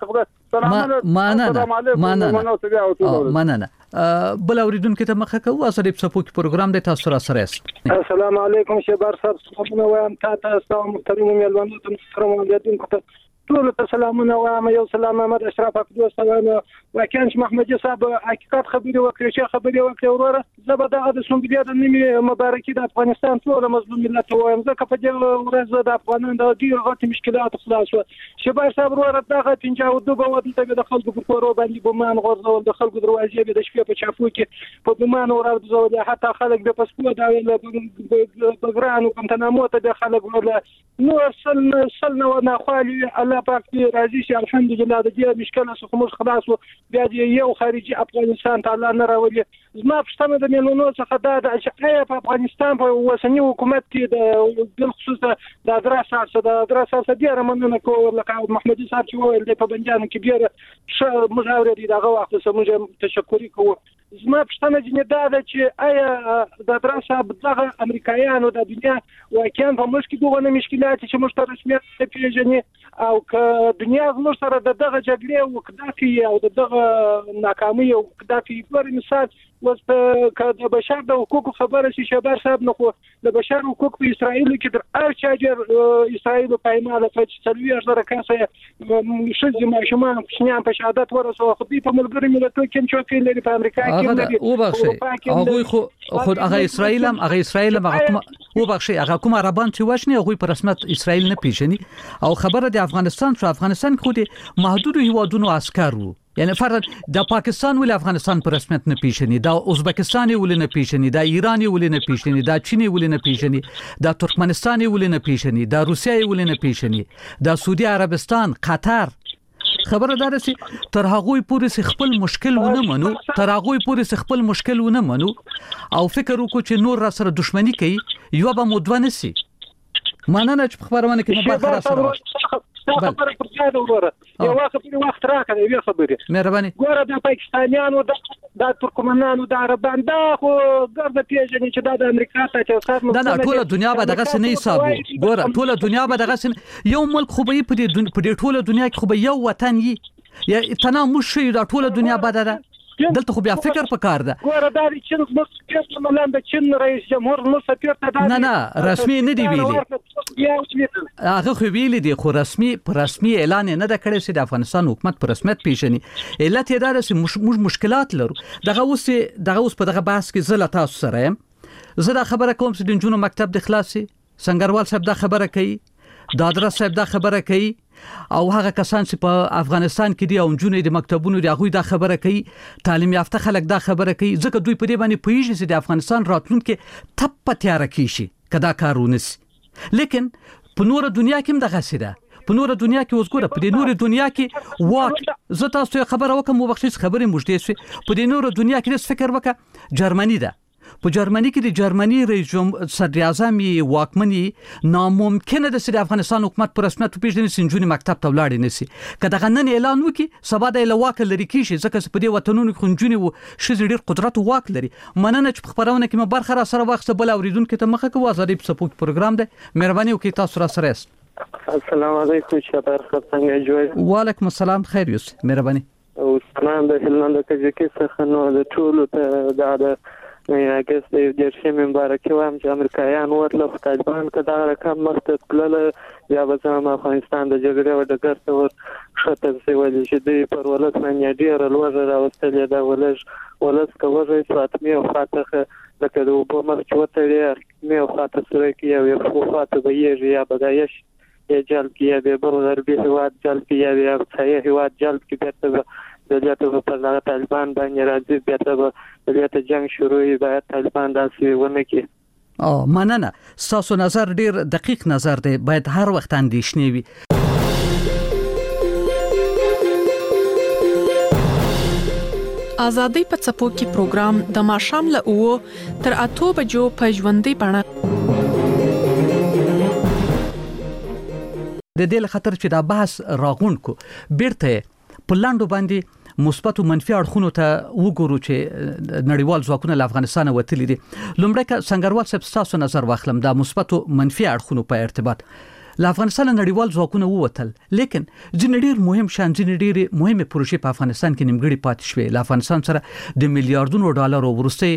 مننه بل اوریدونکو ته مخه کوو اصلي سپوک پروګرام د تاسو سره سره است السلام علیکم شبار صاحب څنګه وایم تاسو محترم ملوانو ته محترم اوریدونکو ته ټول ته سلامونه وایم یو سلام محمد اشرف ابدو سلام وکانش محمد صاحب حقیقت خبري وکړي چې خبري وکړي وروره زبر دغه د سومبلیا د نیمه مبارکي د افغانستان ټول مظلوم ملت وایم ځکه په دې ورځ د افغانانو د ډیر غټ مشکلات خلاص شو شبار صاحب وروره دغه 52 ودلته د خلکو په کورو باندې بمان غورځول د خلکو دروازې د شپې په چافو کې په بمان ورځول حتی خلک د پسپو دا بګرانو کوم تنامو ته د خلک ولا نو سل نو نه خالي الله پاک دې راضي شي الحمدلله د دې مشکل څخه موږ خلاص بیا دې یو خارجي افغانستان ته الله نه راولي زما پښتنه د ملونو څخه دا چې په افغانستان په وسنی حکومت کې د خصوص د دراسه دې رمنونه کول لکه محمد صاحب چې ویل د پابندیانو کې بیا مشاوره دي دغه وخت سمجه تشکر کوم زما پښتنه جنې دا چې آیا د دراسه دغه امریکایانو د دنیا واکان په مشکل دغه مشکلات چې موږ ته رسمیت پیژني او که دنیا زموږ سره دغه جګړې او قذافي او دغه ناکامي او قذافي پر مثال که د بشر د حقوقو خبره شي شبار صاحب نو د بشر حقوق په اسرائیل کې در ارچاجر اسرائیل په ایماله چې څلوي اشاره کاسه شذ ماشومان شنیان په شهادت ورسو خو په ملګری ملتونو کې چې لري په امریکا کې او بخښي هغه خود هغه اسرائیل هم او بخښي هغه کوم عربان چې وښني هغه په رسمیت اسرائیل نه پیژني او خبره د افغانستان خو د محدود هیوادونو عسكر وو یعنی فرض د پاکستان ول افغانستان په رسمیت نه پیژني دا ازبکستان ول نه پیژني دا ایران ول نه پیژني دا چین ول نه پیژني دا ترکمنستان ول نه پیژني دا روسیه ول نه پیژني دا سعودي عربستان قطر خبردار سي تر هغه پورې خپل مشکل ونه منو او فکر وکړو چې نور را سره دښمنی کوي یو به مودونه سي مننه چې خبرونه کې مبارک سره خبره پر ځای وروره یو وخت راکړه یو خبره مهرباني ګوره د پاکستانیانو د ترکمنانو د عربان دا خو ګرځي پیژني چې د امریکا ته چې دا ټول دنیا به دغه سنې حساب ګوره ټول دنیا به دغه سن یو ملک خو به په دې ټول دنیا کې خو به یو وطن یا تنام مش د ټول دنیا به ده دلته خو بیا فکر پکار ده ګوره دا چې موږ ملان د چین رئیس جمهور نو سفیر ته نه رسمي نه دی ویلي هغه خو ویلي دی خو رسمي اعلان نه د کړی چې د افغانستان حکومت په رسمیت پیژني علت یې دا چې موږ مشکلات لرو دغه اوس په دغه بحث کې زله تاسو سره زه دا خبره کوم چې د جنونو مکتب د خلاصي سنگروال صاحب دا خبره کوي دادرا صاحب دا خبره کوي او هغه کسان چې په افغانستان کې دي او جنونو د مکتبونو دی هغه دا خبره کوي تعلیم یافته خلک دا خبره کوي ځکه دوی په دې باندې پوهیږي چې د افغانستان راتلونکي تپ تیار کیشي کدا کارونس لیکن په نور دنیا کې دغه سیده په نور دنیا کې اوس ګوره په دې نور دنیا کې واک زه تاسو خبره وکم وبخښئ خبرې مجدي شي په دې نور دنیا کې فکر وکړه جرمني ده په جرمني کې د جرمني رئیس صدر اعظم واکمني ناممکنه ده چې د افغانستان حکومت پر رسمیت پیژني سنجونی مکتب ته ولاړ نسی کله نن اعلان وکي سبا د لواک لري کیږي ځکه په دې وطنونو کې خنجونی و شې ډیر قدرت او واک لري مننه چې خبرونه کې برخه را سره وخت بل اوریدونکو ته مخه کوو ازادي سپوک پروګرام ده مهرباني وکړئ تاسو را سره است السلام علیکم شبر څنګه جوړ وعلیکم السلام خیر یوس مهرباني او سلام د هلند کې څخه نو د ټولو ته د اګست د جرشي مبارکي وایم چې امریکایان ورله طالبان کدا رقم مخته کله یا به افغانستان د جګړې او د ګرځور خطر سی ولې چې د پر ولادت باندې ډیر لوړ راوستل دا ولس کوي فاطمه او فاتحه لکه د وبو مرچ وتړي مې او فاتحه سره کې یو فاتحه به یې یا بدایش یا جل کې یا به غربي هواد جل کې یا صحیح هواد جل کې دلته په لاره طالبان باندې راځي بیا به دلته جنگ شروع وي باید طالبان داسې ونه کړي. مننه تاسو نظر ډیر دقیق نظر دی باید هر وخت اندیشنې وي. ازادي په څپو کې پروګرام د ماښام له 9 تر 8 بجو په ژوندۍ بڼه د دې خطر چې دا بحث راغون کو بیرته په لاندو باندې مثبت او منفي اړخونو ته وګورو چې نړیوال ځواکونه له افغانستان وتلي دي. لومړی که څنګهوال صاحب تاسو نظر واخلم دا مثبت او منفي اړخونو په ارتباط له افغانستان نړیوال ځواکونه ووتل لیکن ځینې ډیر مهم شان ځینې ډیر مهمه پروژې په افغانستان کې نیمګړې پاتې شوې. له افغانستان سره د میلیارډونو ډالر ورستي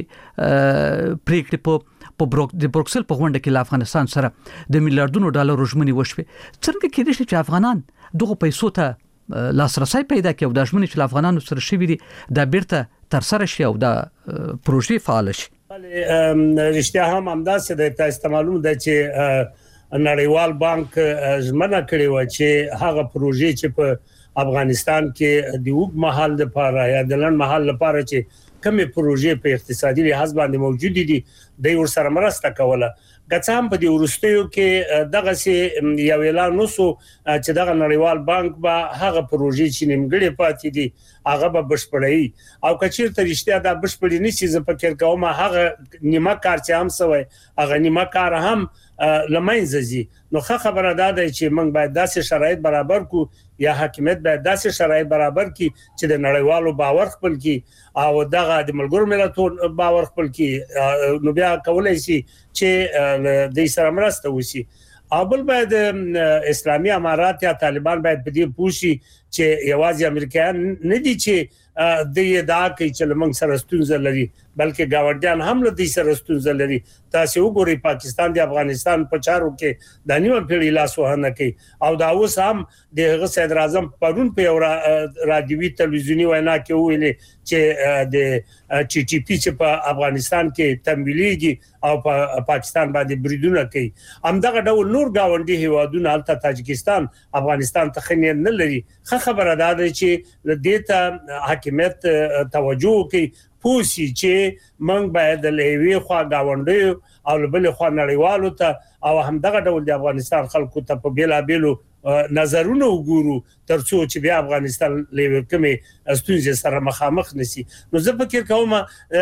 پریکړې په بروکسل په غونډه کې له افغانستان سره د میلیارډونو ډالر ژمنې وشوي. څنګه کېدای شي چې افغانان دغه پیسو ته لاسرسي پیدا کړي او د ژمنې چې افغانانو سره شوي دي د بیرته تر سره شي او د پروژې فعال شي؟ رښتیا هم همداسې د تاسو معلوم ده چې نړیوال بانک ژمنه کړې و چې هغه پروژې چې په افغانستان کې د وګ محل لپاره یا د لن محل لپاره چې کومې پروژې په اقتصادي لحاظ باندې موجود دي د ورسره مرسته کوله. ګڅام په دې ورستیو کې دغه سي یو اعلان نوسو چې دغه نړیوال بانک به هغه پروژې چې نیمګړې پاتې دي هغه به بشپړي او کچیر ته رښتیا دا بشپړي نشي ز فکر کوم هغه نیمه کار چې هم سوی هغه نیمه کار هم لمنځي. نو خبره ده چې موږ باید داسې شرایط برابر کو یا حکومت باید داسې شرایط برابر کی چې د نړیوالو باور خپل کی او دغه د ملګرو ملتونو باور خپل کی نو بیا کولای شي چې د سره مرسته وشي. او بل باید اسلامي امارات یا طالبان باید په دې پوښي چې یوازې امریکایان نه دي چې د یدا کوي چې موږ سره ستونزه لري بلکې گاونډیان هم له دې سره ستونزه لري. تاسو وګورئ پاکستان د افغانستان په چارو کې د نیمه پیړۍ لاس وهنه کوي او دا اوس هم د صدر اعظم پرون په رادیوي تلویزیونی وینا کې ویلي چې د ټي ټي پی چې په افغانستان کې تمویلېږي او په پاکستان باندې بریدونه کوي. همدغه ډول نور گاونډي هیوادونه البته تاجکستان افغانستان ته خنیر نه لري. خبره ده چې د دې ته حکومت توجه کوي پوسی چې موږ باید له وی خوا گاونډي او بل خوا نړیوالو ته او همدغه ډول د افغانستان خلکو ته په بیلابیلو نظرونه وګورو ترڅو چې بیا افغانستان له کومې ستونزې سره مخامخ نشي. نو زه فکر کوم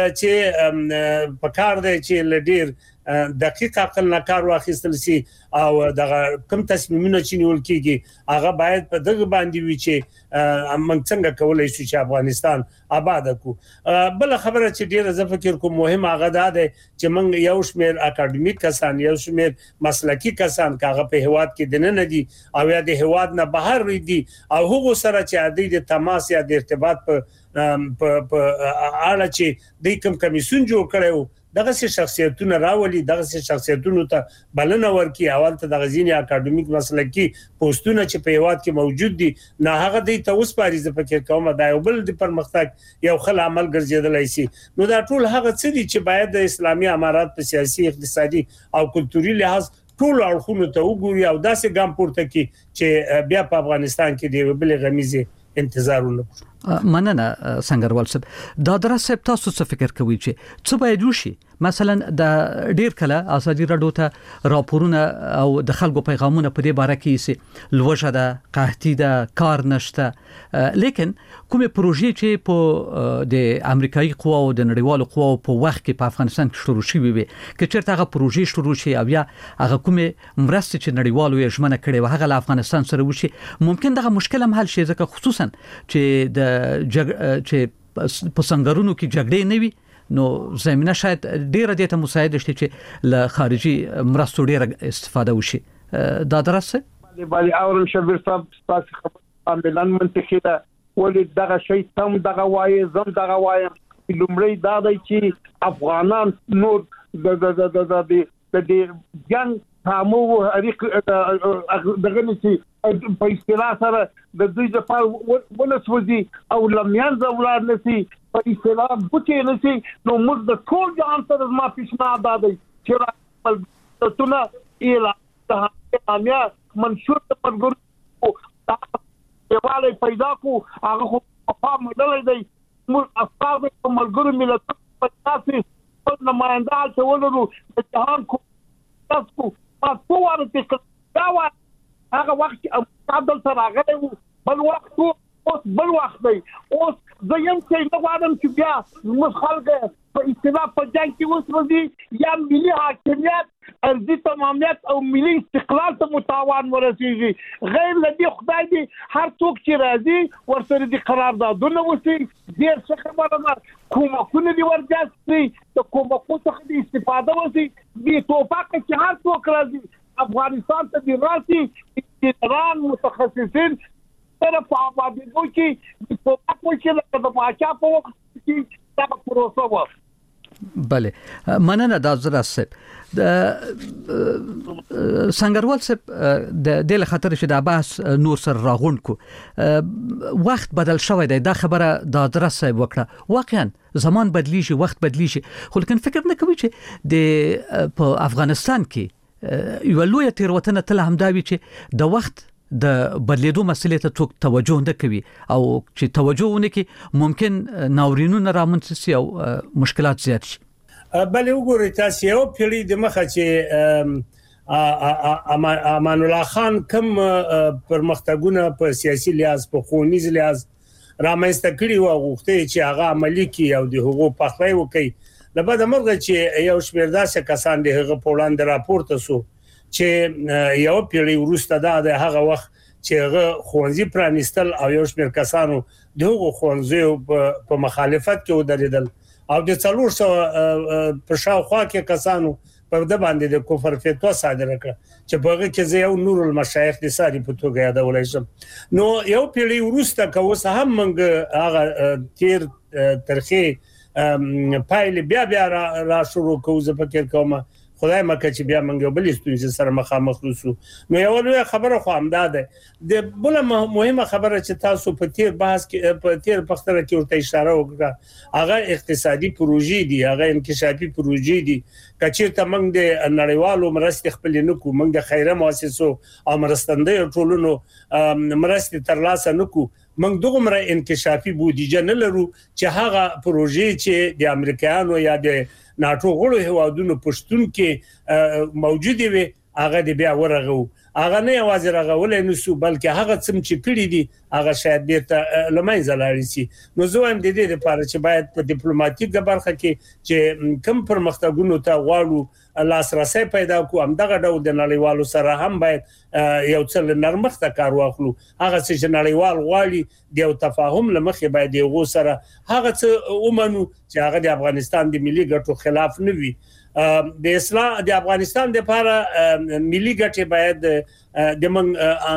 چې په کار دی چې لډیر دقیق عقل نه کار واخیستل شي او دغه کوم تصمیمونه چې نیول کیږي هغه باید په دغه باندې وي چې موږ څنګه کولای شو چې افغانستان آباد کړو. بل خبره چې ډیره زه فکر کوم مهم هغه ده چې موږ یو شمېر اکاډمیک کسان یو شمېر مسلکی کسان کاغه په هواد کې دنه نه دي او یا د هواد نه بهر دي او هغه سره چې عادي د تماس یا د ارتباط په اړه چې د کوم کمیسون جوړ کړو دغه شخصیتونه راولي دغه شخصیتونو ته بلنه ورکي اول ته د غزینی اکاډمیک مسلکی پوسټونه چې په هواد کې موجود دي نه هغه د توس پاریزه فکر کوم دا یو بل د پرمختګ یو خل عمل ګرځیدلای شي. نو دا ټول هغه څه دي چې باید د اسلامي امارات په سیاسي اقتصادي او کلتوري لحاظ ټول اړخونو ته وګوري او داسې ګام پورته کړي چې بیا په افغانستان کې د بل غمیزه انتظار ولرو. مننه څنګهوال صاحب دا درسه تاسو څه فکر کوئ چې څه باید وشي؟ مثلا د ډیر کله ازادي رادیو ته راپورونه او د خلکو پیغامونه په دې باره کې سي لوجه ده قحطي ده کار نشته لیکن کومه پروژې چې په د امریکایي قوا او د نړیوالو قوا په وخت کې په افغانستان کې شروع شوي وي که چیرته هغه پروژې شروع شي او یا هغه کومه مرسته چې نړیوالو یې ژمنه کړې و هغه له افغانستان سره وشي ممکن دغه مشکل هم حل شي ځکه خصوصا چې د چې په څنګهونو کې جګړې نه وي نو زمينه شاید ډیره دته مساعده شي چې له خارجي مرستو ډیره استفاده وشي. دا درسه باندې اورم شبیر صاحب تاسو عملاً منطقي ده ولې دغه شی تم دغه وایي زم دغه وایي لومړی دا دی چې افغانان نور د جنگ تامو اړیک دغه نشي په اصطلاح سره د دوی د پاره ولسوځي او لمیان زولار نشي په اصطلاح بوتي نشي نو موږ د ټول ځان سره ما پیشنهاد دی چې تاسو ایلا ته منشور پر ګور دیواله پیدا کو هغه په مدل دی موږ افکار په ملګرو ملتونو په تاسو په نمائنده ته ولرو د جهان کو تاسو په څوار ته دا هغه وخت عبدل سره راغلی بل وخت اوس بل وخت دی اوس زم چې نو غواړم چې بیا موږ خلک په استفاده په جنګ کې وسوځي یا ملي حاکمیت ارضي تمامیت او ملي استقلال ته متوان ورسیږي غیر لدی خدای دی هر څوک چې راځي ورسره دي قراردادونه وسی ډیر څه خبره ده کومه دی ورځي ته کومه څه دي استفاده وسی دي توفاق چې هر څوک راځي افغانستان ته دی راسي ایران متخصصین طرف آبادیدو کې د توفاق چې د ماچا په وخت کې دا پروسه و بله مننه د حضرت صاحب سنگروال صاحب د خاطر چې د بحث نور سر راغون کو وخت بدل شوی دی دا خبره د حضرت صاحب وکړه واقعا زمان بدلیږي وخت بدلیږي خو لکه فکر نه کوي چې د په افغانستان کې یو لوی تیروتنه تل هم دا وی چې د وخت د بدلیدو مسلې ته څوک توجه نه کوي او چې توجه ونه کوي ممکن ناورینونه رامنځته شي او مشکلات زیات شي بل وګورئ تاسو یو پیړۍ د مخه چې امان الله خان کوم پرمختګونه په سیاسي لحاظ په ښوونیز لحاظ رامنځته کړي او غوښتي چې هغه عملی کړي او د حقوقو پخلی وکړي لبد مرغه چې یو شمېر داسې کسان د هغه په وړاندې راپورته سو چې یو پیړۍ وروسته د هغه وخت چې هغه خوانزي پرانیستل او یو شمېر کسانو دغه خوانزي په مخالفت کې ودرېدل او د 400 په شاوخوا کې کسانو په د باندې د کفر فتوا صادره کړه چې په هغه کې زه یو نور المشایخ د ساري په توګه یادولای شم نو یو پیړۍ وروسته کوس هم موږ هغه تیر ترخی پایل بیا را شروع کوو زه فکر کوم خدای مکه چې بیا منګو بل ستونزې سره مخامخ روسو نو یو لوی خبره خو هم ده د بل مهمه خبره چې تاسو په تیر بحث کې په تیر پختره کې ورته اشاره وکړه هغه اقتصادي پروژې دي هغه انکشافي پروژې دي کچېرته موږ د نړیوالو مرستې خپل نه کوو موږ د خیره مؤسسو او مرستندوی ټولونو مرستې ترلاسه نه کوو موږ دغه انکشافي بودیجه نه لرو چې هغه پروژې چې د امریکایانو یا د ناتو غړو هوادونو پښتون کې موجوده وي هغه د بیا ورغو هغه نه یوازې رغول نه سو بلکې هغه څم چې کړی دي هغه شاید بیرته لمنځه لاړ شي نو زه هم د دې لپاره چې باید په ډیپلوماټیک برخه کې چې کم پرمختګونو ته غواړو لاسرسي پیدا کو هم دغه ډول د نړیوالو سره هم باید یو څل نرمخته کار واخلو هغه چې نړیوال غواړي د تفاهم لمخې باید یو سره هغه څه ومنو چې هغه د افغانستان د ملي ګټو خلاف نه وي د اسلام د افغانستان د لپاره ملي ګټې باید د من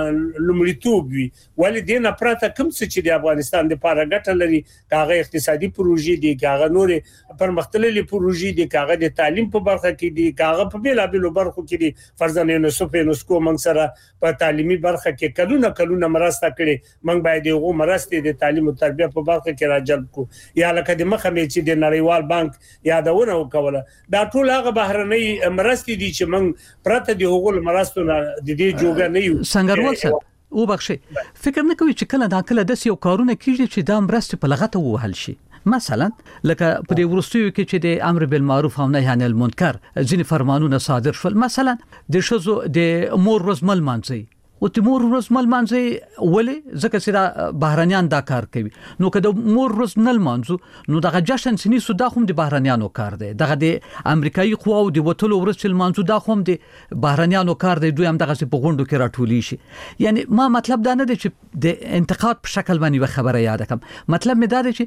لومړیتوب وي ولې د نه پراته کوم څه چې د افغانستان د لپاره ګټه لري کاغه اقتصادي پروژې دي کاغه نور پرمختللي پروژې دي کاغه د تعلیم په برخه کې دي کاغه په بیلابیلو برخو کې دي فرضاً یونسکو موږ سره په تعلیمي برخه کې کلونه مرسته کړي موږ باید یو مرسته د تعلیم او تربیه په برخه کې راجلب کو یا لکه د مخه مې چې د نړیوال بانک یادونه وکوله دا ټول هغه بهرنۍ مرستې دي چې موږ پرته د حقوقو مرستو نه د دې جوګه نه یو سنگروال صاحب او بخښي فکر نه کوي چې کله دا کله د یو کارونه کیږي چې دا مرستې په لغته وهل شي مثلا لکه په دې ورستیو کې چې د امر بالمعروف او نهي عن المنکر ځینې فرمانونه صادر شول مثلا د شزو د مور رزمل مانځي او تیمور روز مل منځي ولې ځکه چې دا بهرانيان دا کار کوي نو که د مور روز نل منځو نو دغه جشن سني سودا هم د بهرانيانو کار دی دغه د امریکایي قواو د وټلو ورسل منځو دا هم د بهرانيانو کار دی دوی هم دغه په غونډو کې راټولي شي یعنی ما مطلب دا نه دی چې د انتقاد په شکل باندې خبره یاد کم مطلب مې دا دی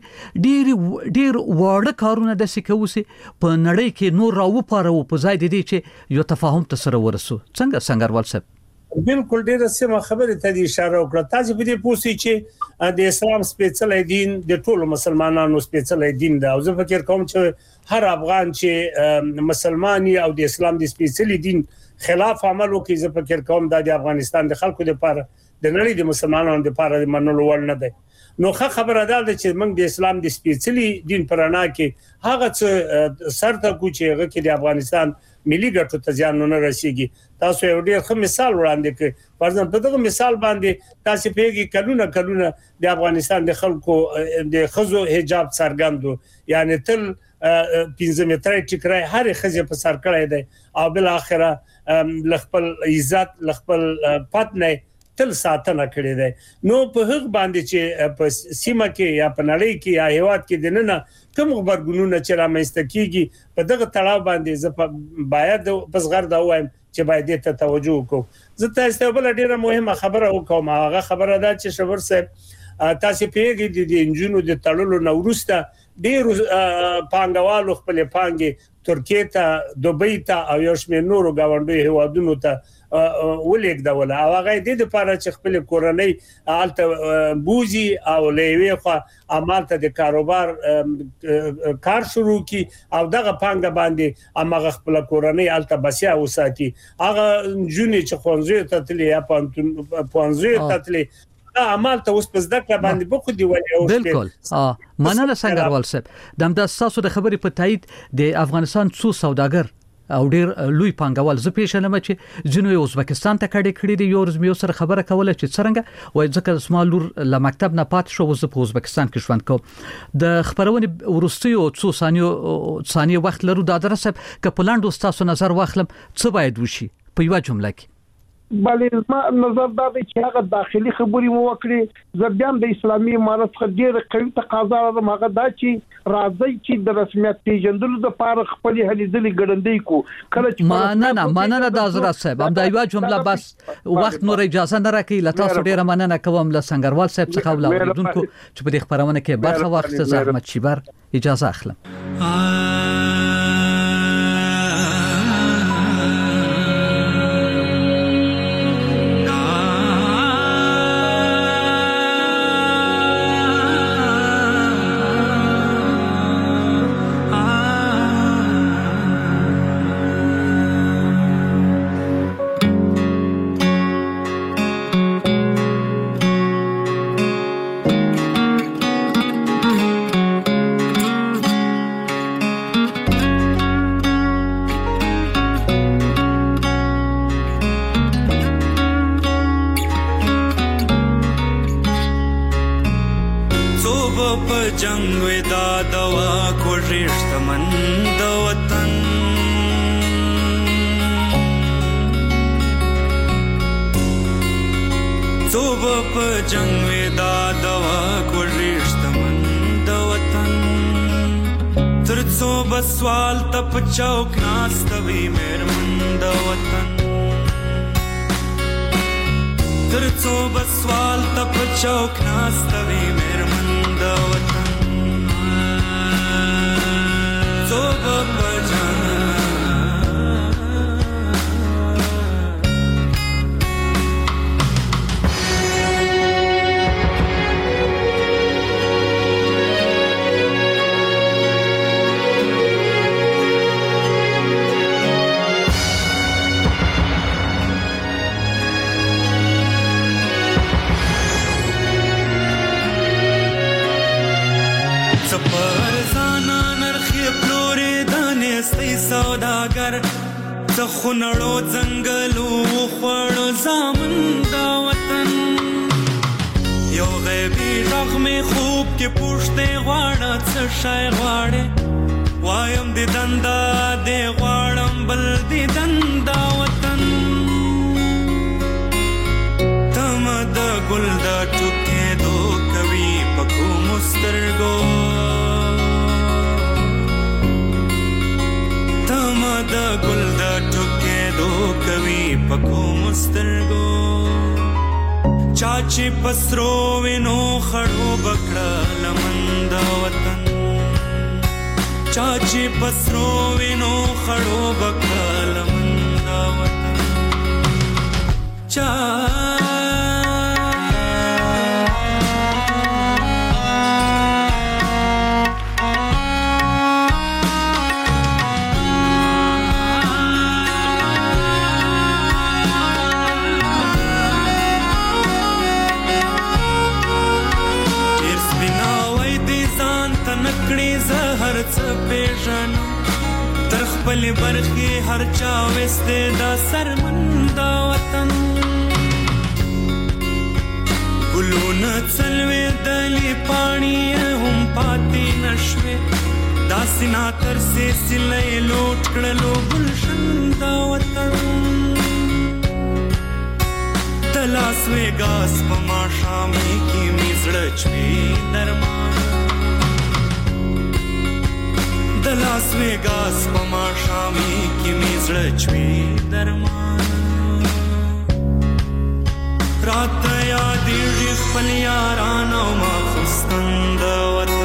چې ډیر واړه کارونه د سکوسي په نړۍ کې نور راو پاره په ځای دی چې یو تفاهم ته سره ورسو څنګه سنگروال صاحب بالکل ډیره سمه خبره ته اشاره وکړه تاسو به دې پوښتنه چې د اسلام سپیڅلی دین د ټولو مسلمانانو سپیڅلی دین دی او زه فکر کوم چې هر افغان چې مسلمانی او د اسلام د سپیڅلی دین خلاف عمل وکړي زه فکر کوم د افغانستان د خلکو لپاره د نړۍ د مسلمانانو لپاره د منلو وړ نه دی نو خبره ده چې موږ د اسلام د سپیڅلي دین پرانا کې هغه څه سرته کوچي هغه کې د افغانستان ملي ګټو ته ځان نه رسیږي تاسو یو ډیر ښه مثال وړاندې کړ فرضاً په دغه مثال باندې تاسو پیږي کلونه د افغانستان د خلکو د خزو حجاب څرګندو یعنی تل 15 متره ټیکرای هر خزه په سر کړی دی او بل اخره لخپل عزت لخپل پاتنه تل ساتنه کړی دی نو په هغه باندې چې په سیمه کې یا په نړۍ کې یا هیواد کې دننه کوم خبرګونونه چې رامنځته کیږي په دغه تړاو باندې زه باید پس غر دا وایم چې باید ته توجه وکړو زه تاسو بل ډیره مهمه خبره وکوم هغه خبره ده چې شور صاحب تاسو پیږي د انجینو د تړلو نورسته ډیر پانګوالو خپل پانګي ترکیه ته دوبۍ ته او یو شمېر نورو گاونډي هیوادونو ته ولېګ دا ولا او هغه د لپاره چې خپل کورنۍ الته بوزي او لوي خو عملته د کاروبار کار شروع کی او دغه پانګه باندې امغه خپل کورنۍ الته بسیا وساتي هغه جونې چې خونځي ته تللی یا پونځي ته تللی عمل ته اوس په ځکه باندې بخو دی وایي بالکل مننه څنګهوال صاحب د تاسو د خبرې په تایید د افغانستان څو سوداګر او ډیر لوی پانګوال زه پیژنم چې جنوبي ازبکستان ته کړي دي یو ورځ مې سره خبره کوله چې څنګه وای ځکه سمالور ل مکتب نه پات شو وز په ازبکستان کې ژوند کوم د خبرونه ورستي او څو ثانیه وخت لرو د درسه کپلاند تاسو نظر واخلم څه باید وشي په یو جمله کې بلې ما نظر دا دی چې هغه داخلي خبرې مو وکړي زبیان د اسلامي امارت څخه ډېر قوي تقاضا لرم هغه دا چې راځي چې د رسمیت پیژندلو لپاره خپل هلي ځلې ګړندې کو کله چې مننه د حضرت صاحب هم دا یو جمله بس وخت نور اجازه نه راکې لته تاسو ډېر مننه کوم له سنگروال صاحب څخه ولاړونکو چې په دې خبرونه کې برخه واخیسته زحمت شیبر اجازه اخلم سوال تپ چوک ناستوي مېرمن د وطن ترڅو بسوال تپ چوک ناستوي مېرمن د وطن څو بجان سوداګر څه خونړو ځنګلو خوړو زامن دا وطن یو غیبی غږ مې خوب کې پوښتې غواړه څه شی غواړې وایم د دندا دې غواړم بل د دندا وطن تم د ګل د ټوکېدو کوي په کومو سترګو د ګل د ټوکېدو کوي په کومو سترګو چا چې پسرو وینو خړو بکړه لمن د وطن چا چې پسرو وینو خړو بکړه لمن د وطن چا کړې زهر څه پیژنم تر خپل برخې هر چا وسته دا سرمندا وطن ګلونه څلوي دلی پانی هم پاتې نشوي دا سینا تر سه سلې لوټ کړلو گلشن دا وطن لاس ویګاس په ما شامې کې میزړه چوي درمان د لاس ویګاس په ما شامې کې میزړه چوي درمان رات یادې خپل یارانو ما خستند وطن